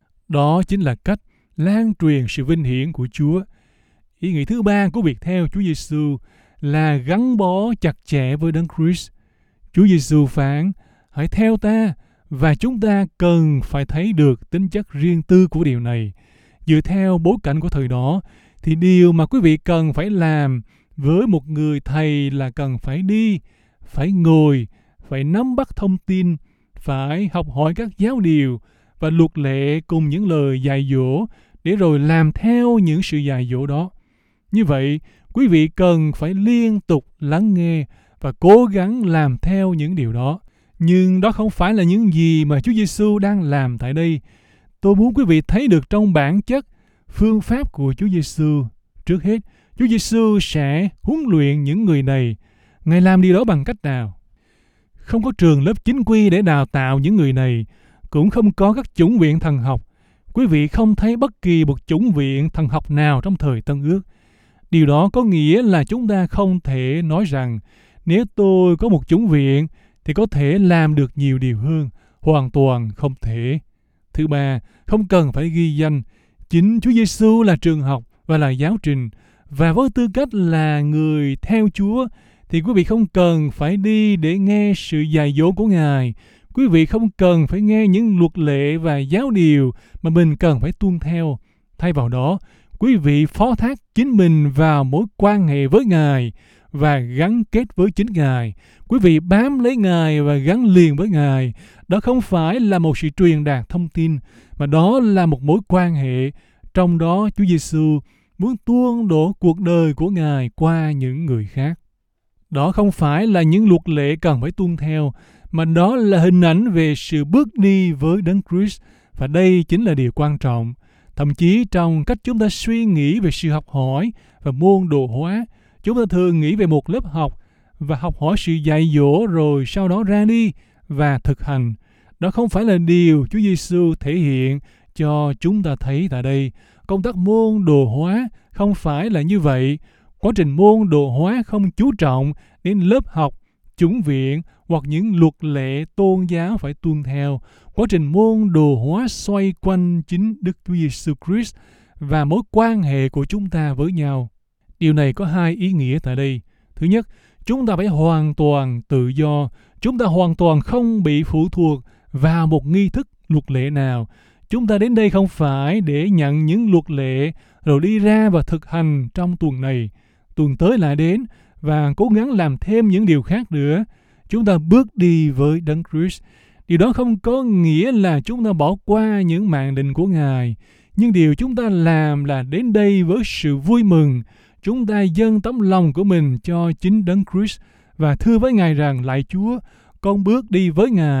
Đó chính là cách lan truyền sự vinh hiển của Chúa. Ý nghĩa thứ ba của việc theo Chúa Giêsu là gắn bó chặt chẽ với Đấng Christ. Chúa Giêsu phán, hãy theo ta, và chúng ta cần phải thấy được tính chất riêng tư của điều này. Dựa theo bối cảnh của thời đó, thì điều mà quý vị cần phải làm với một người thầy là cần phải đi, phải ngồi, phải nắm bắt thông tin, phải học hỏi các giáo điều và luật lệ cùng những lời dạy dỗ để rồi làm theo những sự dạy dỗ đó. Như vậy, quý vị cần phải liên tục lắng nghe và cố gắng làm theo những điều đó. Nhưng đó không phải là những gì mà Chúa Giêsu đang làm tại đây. Tôi muốn quý vị thấy được trong bản chất, phương pháp của Chúa Giêsu. Trước hết, Chúa Giêsu sẽ huấn luyện những người này. Ngài làm điều đó bằng cách nào? Không có trường lớp chính quy để đào tạo những người này, cũng không có các chủng viện thần học. Quý vị không thấy bất kỳ một chủng viện thần học nào trong thời Tân Ước. Điều đó có nghĩa là chúng ta không thể nói rằng nếu tôi có một chủng viện thì có thể làm được nhiều điều hơn. Hoàn toàn không thể. Thứ ba, không cần phải ghi danh. Chính Chúa Giêsu là trường học và là giáo trình. Và với tư cách là người theo Chúa thì quý vị không cần phải đi để nghe sự dạy dỗ của Ngài. Quý vị không cần phải nghe những luật lệ và giáo điều mà mình cần phải tuân theo. Thay vào đó, quý vị phó thác chính mình vào mối quan hệ với Ngài và gắn kết với chính Ngài. Quý vị bám lấy Ngài và gắn liền với Ngài. Đó không phải là một sự truyền đạt thông tin, mà đó là một mối quan hệ. Trong đó Chúa Giêsu muốn tuôn đổ cuộc đời của Ngài qua những người khác. Đó không phải là những luật lệ cần phải tuân theo, mà đó là hình ảnh về sự bước đi với Đấng Christ. Và đây chính là điều quan trọng. Thậm chí trong cách chúng ta suy nghĩ về sự học hỏi và môn đồ hóa, chúng ta thường nghĩ về một lớp học và học hỏi sự dạy dỗ rồi sau đó ra đi và thực hành. Đó không phải là điều Chúa Giêsu thể hiện cho chúng ta thấy tại đây. Công tác môn đồ hóa không phải là như vậy. Quá trình môn đồ hóa không chú trọng đến lớp học, chủng viện hoặc những luật lệ tôn giáo phải tuân theo. Quá trình môn đồ hóa xoay quanh chính Đức Chúa Giêsu Christ và mối quan hệ của chúng ta với nhau. Điều này có hai ý nghĩa tại đây. Thứ nhất, chúng ta phải hoàn toàn tự do. Chúng ta hoàn toàn không bị phụ thuộc vào một nghi thức luật lệ nào. Chúng ta đến đây không phải để nhận những luật lệ rồi đi ra và thực hành trong tuần này. Tuần tới lại đến và cố gắng làm thêm những điều khác nữa. Chúng ta bước đi với Đấng Christ. Điều đó không có nghĩa là chúng ta bỏ qua những mạng lệnh của Ngài. Nhưng điều chúng ta làm là đến đây với sự vui mừng. Chúng ta dâng tấm lòng của mình cho chính Đấng Christ và thưa với Ngài rằng: lạy Chúa, con bước đi với Ngài.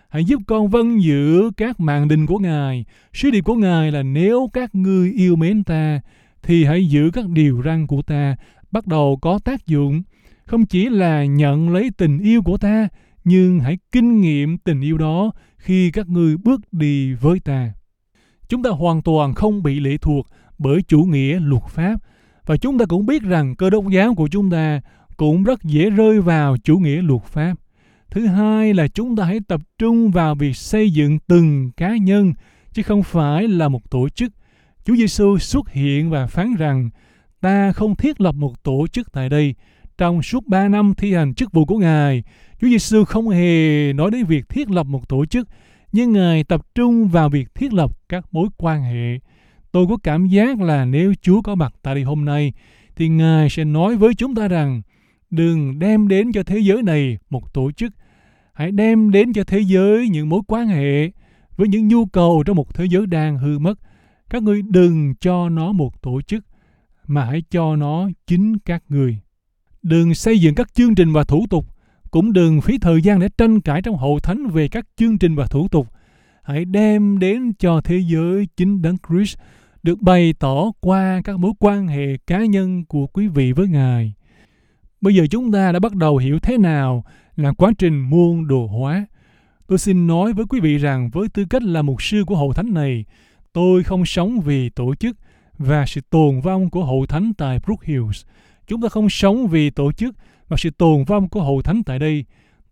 Hãy giúp con vâng giữ các mạng định của Ngài. Sứ điệp của Ngài là nếu các ngươi yêu mến ta, thì hãy giữ các điều răn của ta. Bắt đầu có tác dụng, không chỉ là nhận lấy tình yêu của ta, nhưng hãy kinh nghiệm tình yêu đó khi các ngươi bước đi với ta. Chúng ta hoàn toàn không bị lệ thuộc bởi chủ nghĩa luật pháp. Và chúng ta cũng biết rằng Cơ Đốc giáo của chúng ta cũng rất dễ rơi vào chủ nghĩa luật pháp. Thứ hai là chúng ta hãy tập trung vào việc xây dựng từng cá nhân, chứ không phải là một tổ chức. Chúa Giêsu xuất hiện và phán rằng ta không thiết lập một tổ chức tại đây. Trong suốt 3 năm thi hành chức vụ của Ngài, Chúa Giêsu không hề nói đến việc thiết lập một tổ chức, nhưng Ngài tập trung vào việc thiết lập các mối quan hệ. Tôi có cảm giác là nếu Chúa có mặt tại đây hôm nay, thì Ngài sẽ nói với chúng ta rằng đừng đem đến cho thế giới này một tổ chức. Hãy đem đến cho thế giới những mối quan hệ với những nhu cầu trong một thế giới đang hư mất. Các ngươi đừng cho nó một tổ chức, mà hãy cho nó chính các ngươi. Đừng xây dựng các chương trình và thủ tục, cũng đừng phí thời gian để tranh cãi trong hội thánh về các chương trình và thủ tục. Hãy đem đến cho thế giới chính Đấng Christ được bày tỏ qua các mối quan hệ cá nhân của quý vị với Ngài. Bây giờ chúng ta đã bắt đầu hiểu thế nào là quá trình muôn đồ hóa. Tôi xin nói với quý vị rằng với tư cách là mục sư của hội thánh này, tôi không sống vì tổ chức và sự tồn vong của hội thánh tại Brook Hills. Chúng ta không sống vì tổ chức và sự tồn vong của hội thánh tại đây.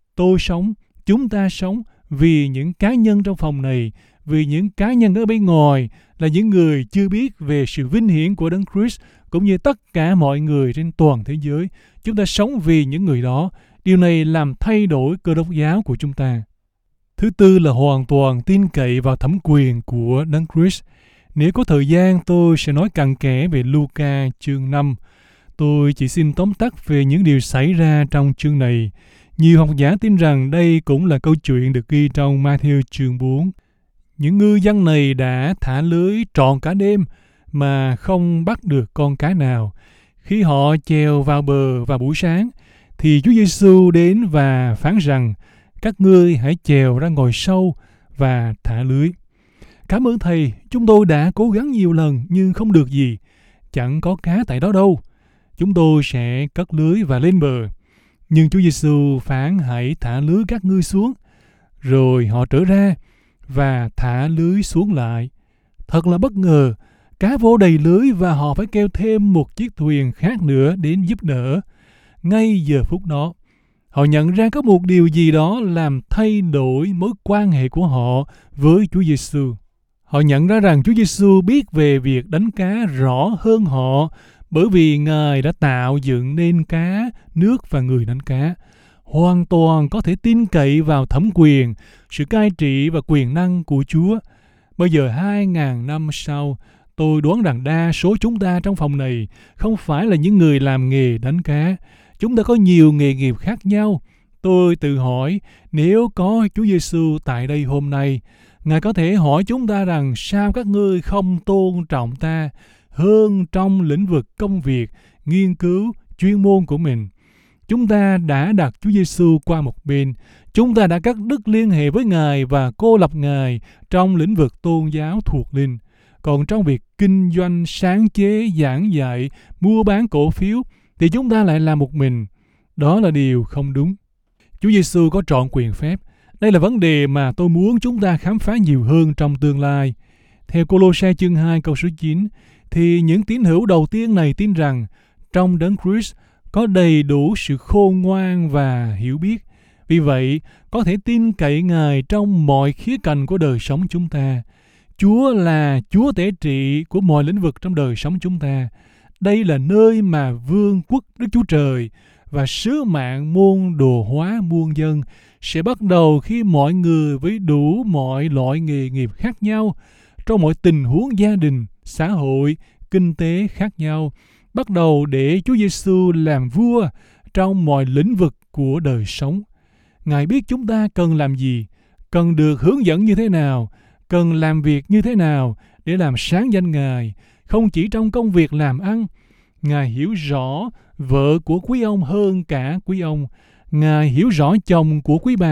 Chúng ta sống vì những cá nhân trong phòng này, vì những cá nhân ở bên ngoài là những người chưa biết về sự vinh hiển của Đấng Christ, cũng như tất cả mọi người trên toàn thế giới. Chúng ta sống vì những người đó. Điều này làm thay đổi Cơ Đốc giáo của chúng ta. Thứ tư là hoàn toàn tin cậy vào thẩm quyền của Đấng Christ. Nếu có thời gian, tôi sẽ nói cặn kẽ về Luca chương 5. Tôi chỉ xin tóm tắt về những điều xảy ra trong chương này. Nhiều học giả tin rằng đây cũng là câu chuyện được ghi trong Ma-thi-ơ chương 4. Những ngư dân này đã thả lưới trọn cả đêm mà không bắt được con cá nào. Khi họ chèo vào bờ vào buổi sáng, thì Chúa Giêsu đến và phán rằng các ngươi hãy chèo ra ngồi sâu và thả lưới. Cảm ơn Thầy, chúng tôi đã cố gắng nhiều lần nhưng không được gì. Chẳng có cá tại đó đâu. Chúng tôi sẽ cất lưới và lên bờ. Nhưng Chúa Giêsu phán hãy thả lưới các ngươi xuống. Rồi họ trở ra và thả lưới xuống lại. Thật là bất ngờ, cá vô đầy lưới và họ phải kêu thêm một chiếc thuyền khác nữa đến giúp đỡ. Ngay giờ phút đó, họ nhận ra có một điều gì đó làm thay đổi mối quan hệ của họ với Chúa Giêsu. Họ nhận ra rằng Chúa Giêsu biết về việc đánh cá rõ hơn họ, bởi vì Ngài đã tạo dựng nên cá, nước và người đánh cá. Hoàn toàn có thể tin cậy vào thẩm quyền, sự cai trị và quyền năng của Chúa. Bây giờ 2.000 năm sau, tôi đoán rằng đa số chúng ta trong phòng này không phải là những người làm nghề đánh cá. Chúng ta có nhiều nghề nghiệp khác nhau. Tôi tự hỏi, nếu có Chúa Giêsu tại đây hôm nay, Ngài có thể hỏi chúng ta rằng sao các ngươi không tôn trọng ta hơn trong lĩnh vực công việc, nghiên cứu, chuyên môn của mình. Chúng ta đã đặt Chúa Giêsu qua một bên. Chúng ta đã cắt đứt liên hệ với Ngài và cô lập Ngài trong lĩnh vực tôn giáo thuộc linh. Còn trong việc kinh doanh, sáng chế, giảng dạy, mua bán cổ phiếu, thì chúng ta lại làm một mình. Đó là điều không đúng. Chúa Giêsu có trọn quyền phép. Đây là vấn đề mà tôi muốn chúng ta khám phá nhiều hơn trong tương lai. Theo Cô-lô-sai chương 2 câu số 9, thì những tín hữu đầu tiên này tin rằng trong Đấng Christ có đầy đủ sự khôn ngoan và hiểu biết. Vì vậy, có thể tin cậy Ngài trong mọi khía cạnh của đời sống chúng ta. Chúa là Chúa tể trị của mọi lĩnh vực trong đời sống chúng ta. Đây là nơi mà vương quốc Đức Chúa Trời và sứ mạng môn đồ hóa muôn dân sẽ bắt đầu khi mọi người với đủ mọi loại nghề nghiệp khác nhau, trong mọi tình huống gia đình, xã hội, kinh tế khác nhau, bắt đầu để Chúa Giêsu làm vua trong mọi lĩnh vực của đời sống. Ngài biết chúng ta cần làm gì, cần được hướng dẫn như thế nào, cần làm việc như thế nào để làm sáng danh Ngài, không chỉ trong công việc làm ăn. Ngài hiểu rõ vợ của quý ông hơn cả quý ông. Ngài hiểu rõ chồng của quý bà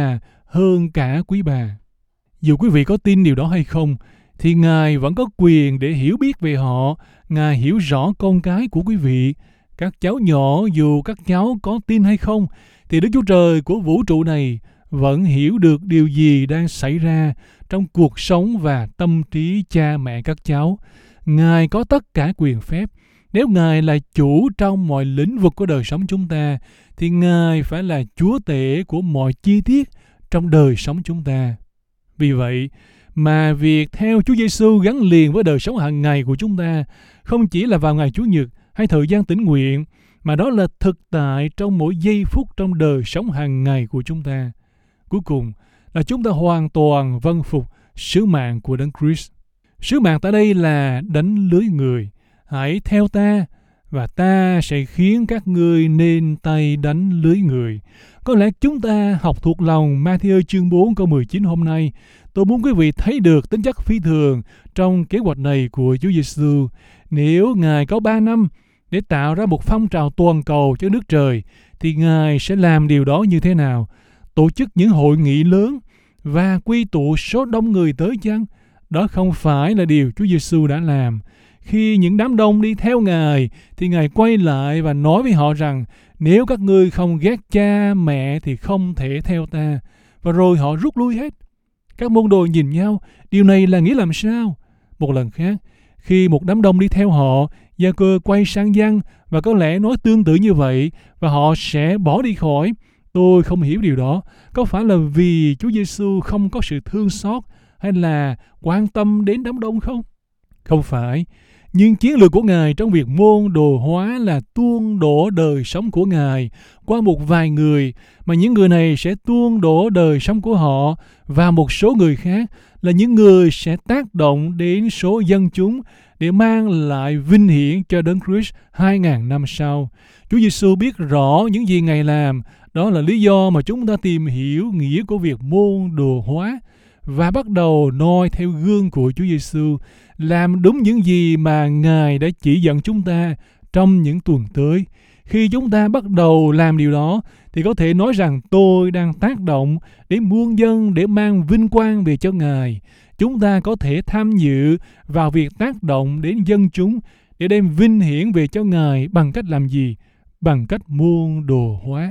hơn cả quý bà. Dù quý vị có tin điều đó hay không, thì Ngài vẫn có quyền để hiểu biết về họ. Ngài hiểu rõ con cái của quý vị. Các cháu nhỏ, dù các cháu có tin hay không, thì Đức Chúa Trời của vũ trụ này vẫn hiểu được điều gì đang xảy ra trong cuộc sống và tâm trí cha mẹ các cháu. Ngài có tất cả quyền phép. Nếu Ngài là chủ trong mọi lĩnh vực của đời sống chúng ta, thì Ngài phải là chúa tể của mọi chi tiết trong đời sống chúng ta. Vì vậy mà việc theo Chúa Giêsu gắn liền với đời sống hàng ngày của chúng ta, không chỉ là vào ngày Chủ nhật hay thời gian tĩnh nguyện, mà đó là thực tại trong mỗi giây phút trong đời sống hàng ngày của chúng ta. Cuối cùng là chúng ta hoàn toàn vâng phục sứ mạng của Đấng Christ. Sứ mạng tại đây là đánh lưới người. Hãy theo ta, và ta sẽ khiến các ngươi nên tay đánh lưới người. Có lẽ chúng ta học thuộc lòng Ma-thi-ơ chương 4 câu 19 hôm nay. Tôi muốn quý vị thấy được tính chất phi thường trong kế hoạch này của Chúa Giêsu. Nếu Ngài có 3 năm để tạo ra một phong trào toàn cầu cho nước trời, thì Ngài sẽ làm điều đó như thế nào? Tổ chức những hội nghị lớn và quy tụ số đông người tới chăng? Đó không phải là điều Chúa Giêsu đã làm. Khi những đám đông đi theo Ngài, thì Ngài quay lại và nói với họ rằng, nếu các ngươi không ghét cha mẹ thì không thể theo ta. Và rồi họ rút lui hết. Các môn đồ nhìn nhau, điều này là nghĩa làm sao? Một lần khác, khi một đám đông đi theo họ, Gia-cơ quay sang Giăng và có lẽ nói tương tự như vậy, và họ sẽ bỏ đi khỏi. Tôi không hiểu điều đó. Có phải là vì Chúa Giêsu không có sự thương xót hay là quan tâm đến đám đông không? Không phải. Nhưng chiến lược của Ngài trong việc môn đồ hóa là tuôn đổ đời sống của Ngài qua một vài người, mà những người này sẽ tuôn đổ đời sống của họ và một số người khác là những người sẽ tác động đến số dân chúng để mang lại vinh hiển cho Đấng Christ 2.000 năm sau. Chúa Giêsu biết rõ những gì Ngài làm. Đó là lý do mà chúng ta tìm hiểu nghĩa của việc môn đồ hóa và bắt đầu noi theo gương của Chúa Giêsu, làm đúng những gì mà Ngài đã chỉ dẫn chúng ta trong những tuần tới. Khi chúng ta bắt đầu làm điều đó, thì có thể nói rằng tôi đang tác động đến muôn dân để mang vinh quang về cho Ngài. Chúng ta có thể tham dự vào việc tác động đến dân chúng để đem vinh hiển về cho Ngài bằng cách làm gì? Bằng cách môn đồ hóa.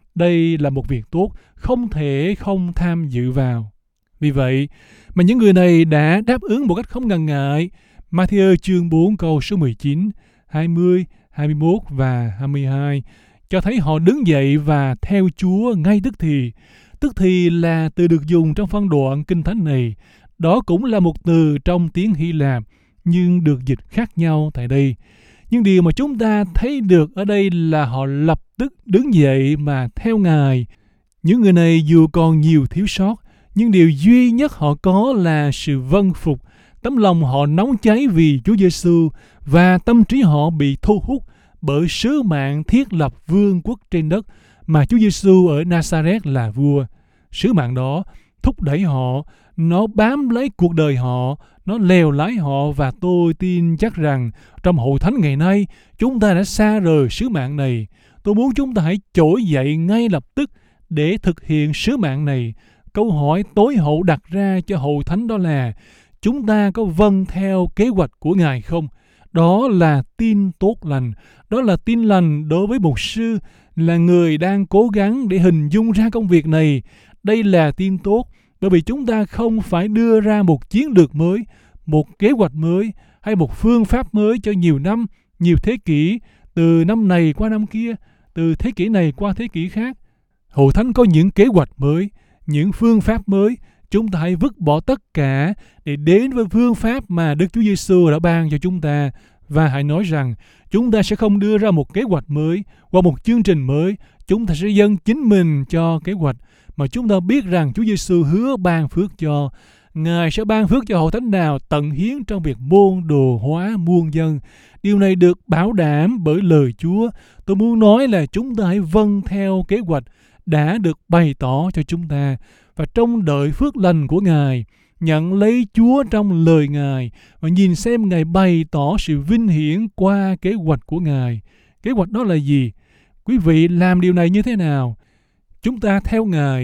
Đây là một việc tốt, không thể không tham dự vào. Vì vậy mà những người này đã đáp ứng một cách không ngần ngại. Ma-thi-ơ chương 4 câu số 19, 20, 21 và 22 cho thấy họ đứng dậy và theo Chúa ngay tức thì. Tức thì là từ được dùng trong phân đoạn Kinh Thánh này. Đó cũng là một từ trong tiếng Hy Lạp, nhưng được dịch khác nhau tại đây. Nhưng điều mà chúng ta thấy được ở đây là họ lập tức đứng dậy mà theo Ngài. Những người này dù còn nhiều thiếu sót, nhưng điều duy nhất họ có là sự vâng phục. Tấm lòng họ nóng cháy vì Chúa Giêsu và tâm trí họ bị thu hút bởi sứ mạng thiết lập vương quốc trên đất mà Chúa Giêsu ở Nazareth là vua. Sứ mạng đó thúc đẩy họ, nó bám lấy cuộc đời họ, nó lèo lái họ, và tôi tin chắc rằng trong hội thánh ngày nay chúng ta đã xa rời sứ mạng này. Tôi muốn chúng ta hãy trỗi dậy ngay lập tức để thực hiện sứ mạng này. Câu hỏi tối hậu đặt ra cho hội thánh đó là chúng ta có vâng theo kế hoạch của Ngài không? Đó là tin tốt lành. Đó là tin lành đối với mục sư, là người đang cố gắng để hình dung ra công việc này. Đây là tin tốt bởi vì chúng ta không phải đưa ra một chiến lược mới, một kế hoạch mới hay một phương pháp mới cho nhiều năm, nhiều thế kỷ, từ năm này qua năm kia, từ thế kỷ này qua thế kỷ khác. Hội thánh có những kế hoạch mới, những phương pháp mới. Chúng ta hãy vứt bỏ tất cả để đến với phương pháp mà Đức Chúa Giêsu đã ban cho chúng ta. Và hãy nói rằng chúng ta sẽ không đưa ra một kế hoạch mới hoặc một chương trình mới. Chúng ta sẽ dâng chính mình cho kế hoạch mà chúng ta biết rằng Chúa Giêsu hứa ban phước cho. Ngài sẽ ban phước cho hội thánh nào tận hiến trong việc môn đồ hóa muôn dân. Điều này được bảo đảm bởi lời Chúa. Tôi muốn nói là chúng ta hãy vâng theo kế hoạch đã được bày tỏ cho chúng ta và trông đợi phước lành của Ngài, nhận lấy Chúa trong lời Ngài và nhìn xem Ngài bày tỏ sự vinh hiển qua kế hoạch của Ngài. Kế hoạch đó là gì? Quý vị làm điều này như thế nào? Chúng ta theo Ngài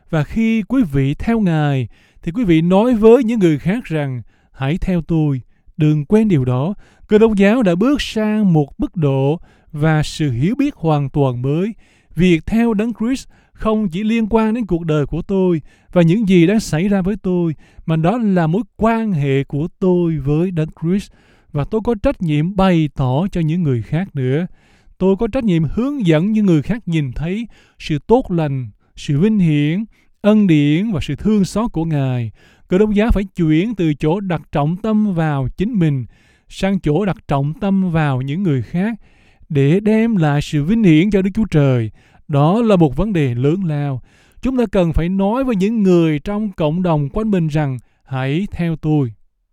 Và khi quý vị theo Ngài, thì quý vị nói với những người khác rằng, hãy theo tôi. Đừng quên điều đó, Cơ Đốc giáo đã bước sang một mức độ và sự hiểu biết hoàn toàn mới. Việc theo Đấng Christ không chỉ liên quan đến cuộc đời của tôi và những gì đang xảy ra với tôi, mà đó là mối quan hệ của tôi với Đấng Christ. Và tôi có trách nhiệm bày tỏ cho những người khác nữa. Tôi có trách nhiệm hướng dẫn những người khác nhìn thấy sự tốt lành, sự vinh hiển, ân điển và sự thương xót của Ngài. Cơ Đốc giáo phải chuyển từ chỗ đặt trọng tâm vào chính mình sang chỗ đặt trọng tâm vào những người khác để đem lại sự vinh hiển cho Đức Chúa Trời. Đó là một vấn đề lớn lao. Chúng ta cần phải nói với những người trong cộng đồng quanh mình rằng, hãy theo tôi.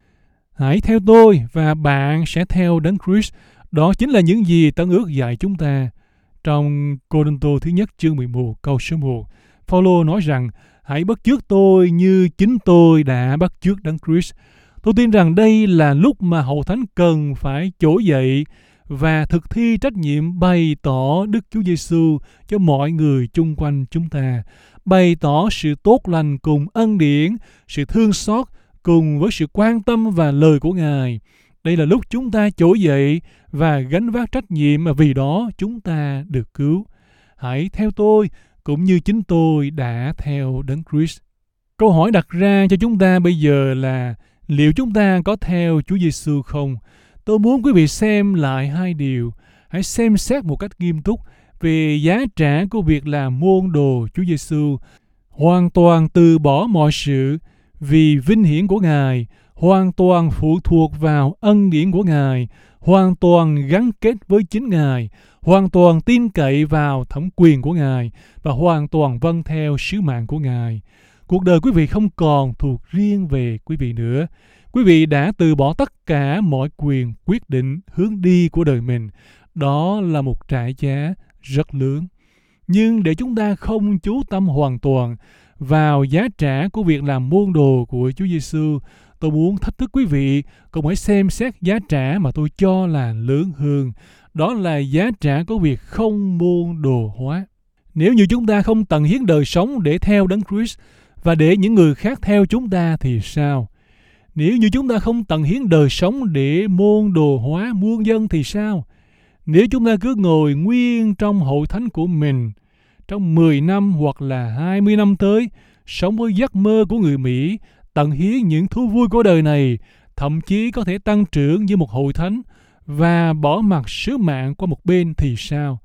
Hãy theo tôi và bạn sẽ theo Đấng Christ. Đó chính là những gì Tân ước dạy chúng ta. Trong Cô-rinh-tô thứ nhất chương 11 câu số 1, Phao-lô nói rằng, hãy bắt chước tôi như chính tôi đã bắt chước Đấng Christ. Tôi tin rằng đây là lúc mà Hậu Thánh cần phải trỗi dậy và thực thi trách nhiệm bày tỏ Đức Chúa Giêsu cho mọi người chung quanh chúng ta. Bày tỏ sự tốt lành cùng ân điển, sự thương xót cùng với sự quan tâm và lời của Ngài. Đây là lúc chúng ta trỗi dậy và gánh vác trách nhiệm mà vì đó chúng ta được cứu. Hãy theo tôi cũng như chính tôi đã theo Đấng Christ. Câu hỏi đặt ra cho chúng ta bây giờ là liệu chúng ta có theo Chúa Giêsu không? Tôi muốn quý vị xem lại hai điều. Hãy xem xét một cách nghiêm túc về giá trả của việc làm môn đồ Chúa Giêsu, hoàn toàn từ bỏ mọi sự vì vinh hiển của Ngài, hoàn toàn phụ thuộc vào ân điển của Ngài, hoàn toàn gắn kết với chính Ngài, hoàn toàn tin cậy vào thẩm quyền của Ngài và hoàn toàn vâng theo sứ mạng của Ngài. Cuộc đời quý vị không còn thuộc riêng về quý vị nữa. Quý vị đã từ bỏ tất cả mọi quyền quyết định hướng đi của đời mình. Đó là một trả giá rất lớn. Nhưng để chúng ta không chú tâm hoàn toàn vào giá trả của việc làm môn đồ của Chúa Giêsu, tôi muốn thách thức quý vị cùng hãy xem xét giá trả mà tôi cho là lớn hơn. Đó là giá trả của việc không môn đồ hóa. Nếu như chúng ta không tận hiến đời sống để theo Đấng Christ và để những người khác theo chúng ta thì sao? Nếu như chúng ta không tận hiến đời sống để môn đồ hóa muôn dân thì sao? Nếu chúng ta cứ ngồi nguyên trong hội thánh của mình trong 10 năm hoặc là 20 năm tới, sống với giấc mơ của người Mỹ, tận hiến những thú vui của đời này, thậm chí có thể tăng trưởng như một hội thánh và bỏ mặc sứ mạng qua một bên thì sao?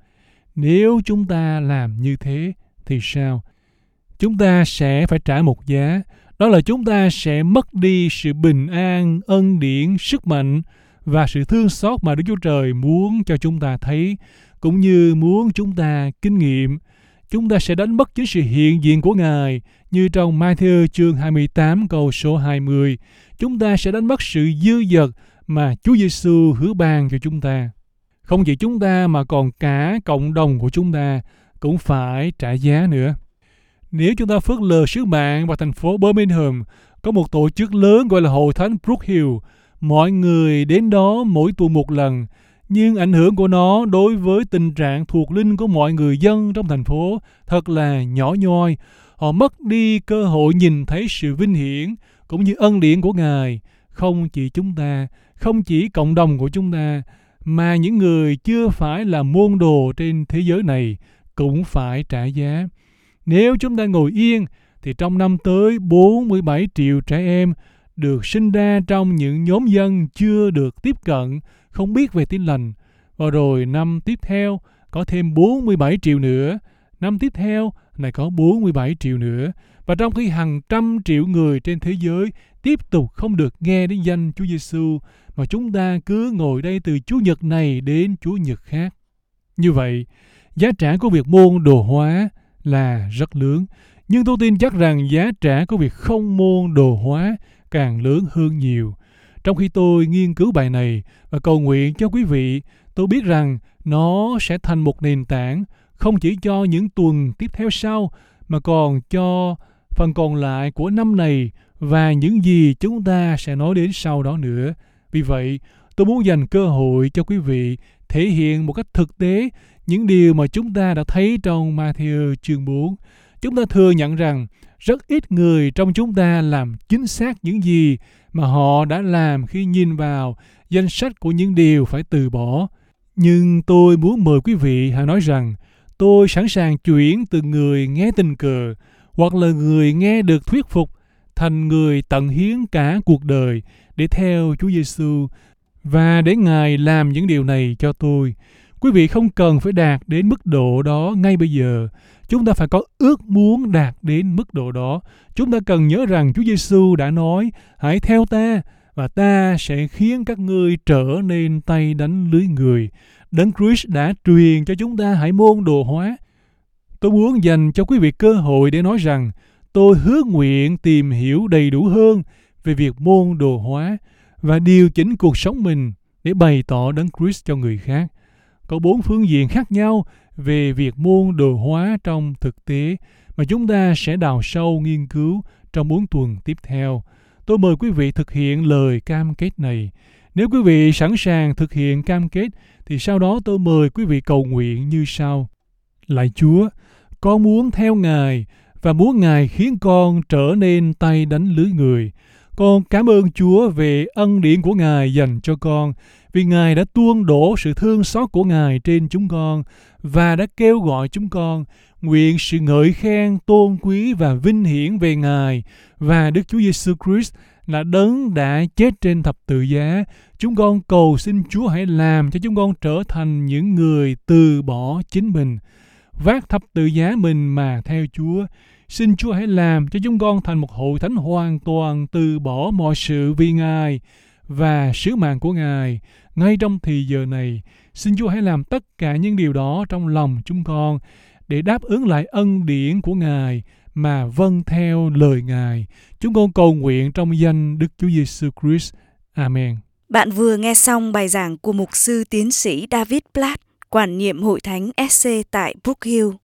Nếu chúng ta làm như thế thì sao? Chúng ta sẽ phải trả một giá, đó là chúng ta sẽ mất đi sự bình an, ân điển, sức mạnh và sự thương xót mà Đức Chúa Trời muốn cho chúng ta thấy, cũng như muốn chúng ta kinh nghiệm. Chúng ta sẽ đánh mất chính sự hiện diện của Ngài, như trong Ma-thi-ơ chương 28 câu số 20. Chúng ta sẽ đánh mất sự dư dật mà Chúa Giêsu hứa ban cho chúng ta. Không chỉ chúng ta mà còn cả cộng đồng của chúng ta cũng phải trả giá nữa. Nếu chúng ta phớt lờ sứ mạng và thành phố Birmingham có một tổ chức lớn gọi là Hội Thánh Brookhill, mọi người đến đó mỗi tuần một lần, nhưng ảnh hưởng của nó đối với tình trạng thuộc linh của mọi người dân trong thành phố thật là nhỏ nhoi. Họ mất đi cơ hội nhìn thấy sự vinh hiển cũng như ân điển của Ngài. Không chỉ chúng ta, không chỉ cộng đồng của chúng ta, mà những người chưa phải là môn đồ trên thế giới này cũng phải trả giá. Nếu chúng ta ngồi yên, thì trong năm tới 47 triệu trẻ em được sinh ra trong những nhóm dân chưa được tiếp cận, không biết về Tin Lành. Và rồi năm tiếp theo có thêm 47 triệu nữa, năm tiếp theo lại có 47 triệu nữa. Và trong khi hàng trăm triệu người trên thế giới tiếp tục không được nghe đến danh Chúa Giêsu, mà chúng ta cứ ngồi đây từ Chủ nhật này đến Chủ nhật khác. Như vậy, giá trả của việc môn đồ hóa là rất lớn. Nhưng tôi tin chắc rằng giá trả của việc không môn đồ hóa càng lớn hơn nhiều. Trong khi tôi nghiên cứu bài này và cầu nguyện cho quý vị, tôi biết rằng nó sẽ thành một nền tảng không chỉ cho những tuần tiếp theo sau, mà còn cho phần còn lại của năm này và những gì chúng ta sẽ nói đến sau đó nữa. Vì vậy, tôi muốn dành cơ hội cho quý vị thể hiện một cách thực tế những điều mà chúng ta đã thấy trong Ma-thi-ơ chương 4. Chúng ta thừa nhận rằng rất ít người trong chúng ta làm chính xác những gì mà họ đã làm khi nhìn vào danh sách của những điều phải từ bỏ. Nhưng tôi muốn mời quý vị hãy nói rằng tôi sẵn sàng chuyển từ người nghe tình cờ hoặc là người nghe được thuyết phục thành người tận hiến cả cuộc đời để theo Chúa Giêsu và để Ngài làm những điều này cho tôi. Quý vị không cần phải đạt đến mức độ đó ngay bây giờ. Chúng ta phải có ước muốn đạt đến mức độ đó. Chúng ta cần nhớ rằng Chúa Giêsu đã nói: hãy theo ta và ta sẽ khiến các ngươi trở nên tay đánh lưới người. Đấng Christ đã truyền cho chúng ta hãy môn đồ hóa. Tôi muốn dành cho quý vị cơ hội để nói rằng tôi hứa nguyện tìm hiểu đầy đủ hơn về việc môn đồ hóa và điều chỉnh cuộc sống mình để bày tỏ Đấng Christ cho người khác. Có 4 phương diện khác nhau về việc môn đồ hóa trong thực tế mà chúng ta sẽ đào sâu nghiên cứu trong 4 tuần tiếp theo. Tôi mời quý vị thực hiện lời cam kết này. Nếu quý vị sẵn sàng thực hiện cam kết thì sau đó tôi mời quý vị cầu nguyện như sau: Lạy Chúa, con muốn theo Ngài và muốn Ngài khiến con trở nên tay đánh lưới người. Con cảm ơn Chúa về ân điển của Ngài dành cho con, vì Ngài đã tuôn đổ sự thương xót của Ngài trên chúng con và đã kêu gọi chúng con. Nguyện sự ngợi khen, tôn quý và vinh hiển về Ngài và Đức Chúa Giêsu Christ là Đấng đã chết trên thập tự giá. Chúng con cầu xin Chúa hãy làm cho chúng con trở thành những người từ bỏ chính mình, vác thập tự giá mình mà theo Chúa. Xin Chúa hãy làm cho chúng con thành một hội thánh hoàn toàn từ bỏ mọi sự vì Ngài và sứ mạng của Ngài. Ngay trong thì giờ này, xin Chúa hãy làm tất cả những điều đó trong lòng chúng con để đáp ứng lại ân điển của Ngài mà vâng theo lời Ngài. Chúng con cầu nguyện trong danh Đức Chúa Giêsu Christ. Amen. Bạn vừa nghe xong bài giảng của mục sư tiến sĩ David Platt, quản nhiệm hội thánh SC tại Brook Hill.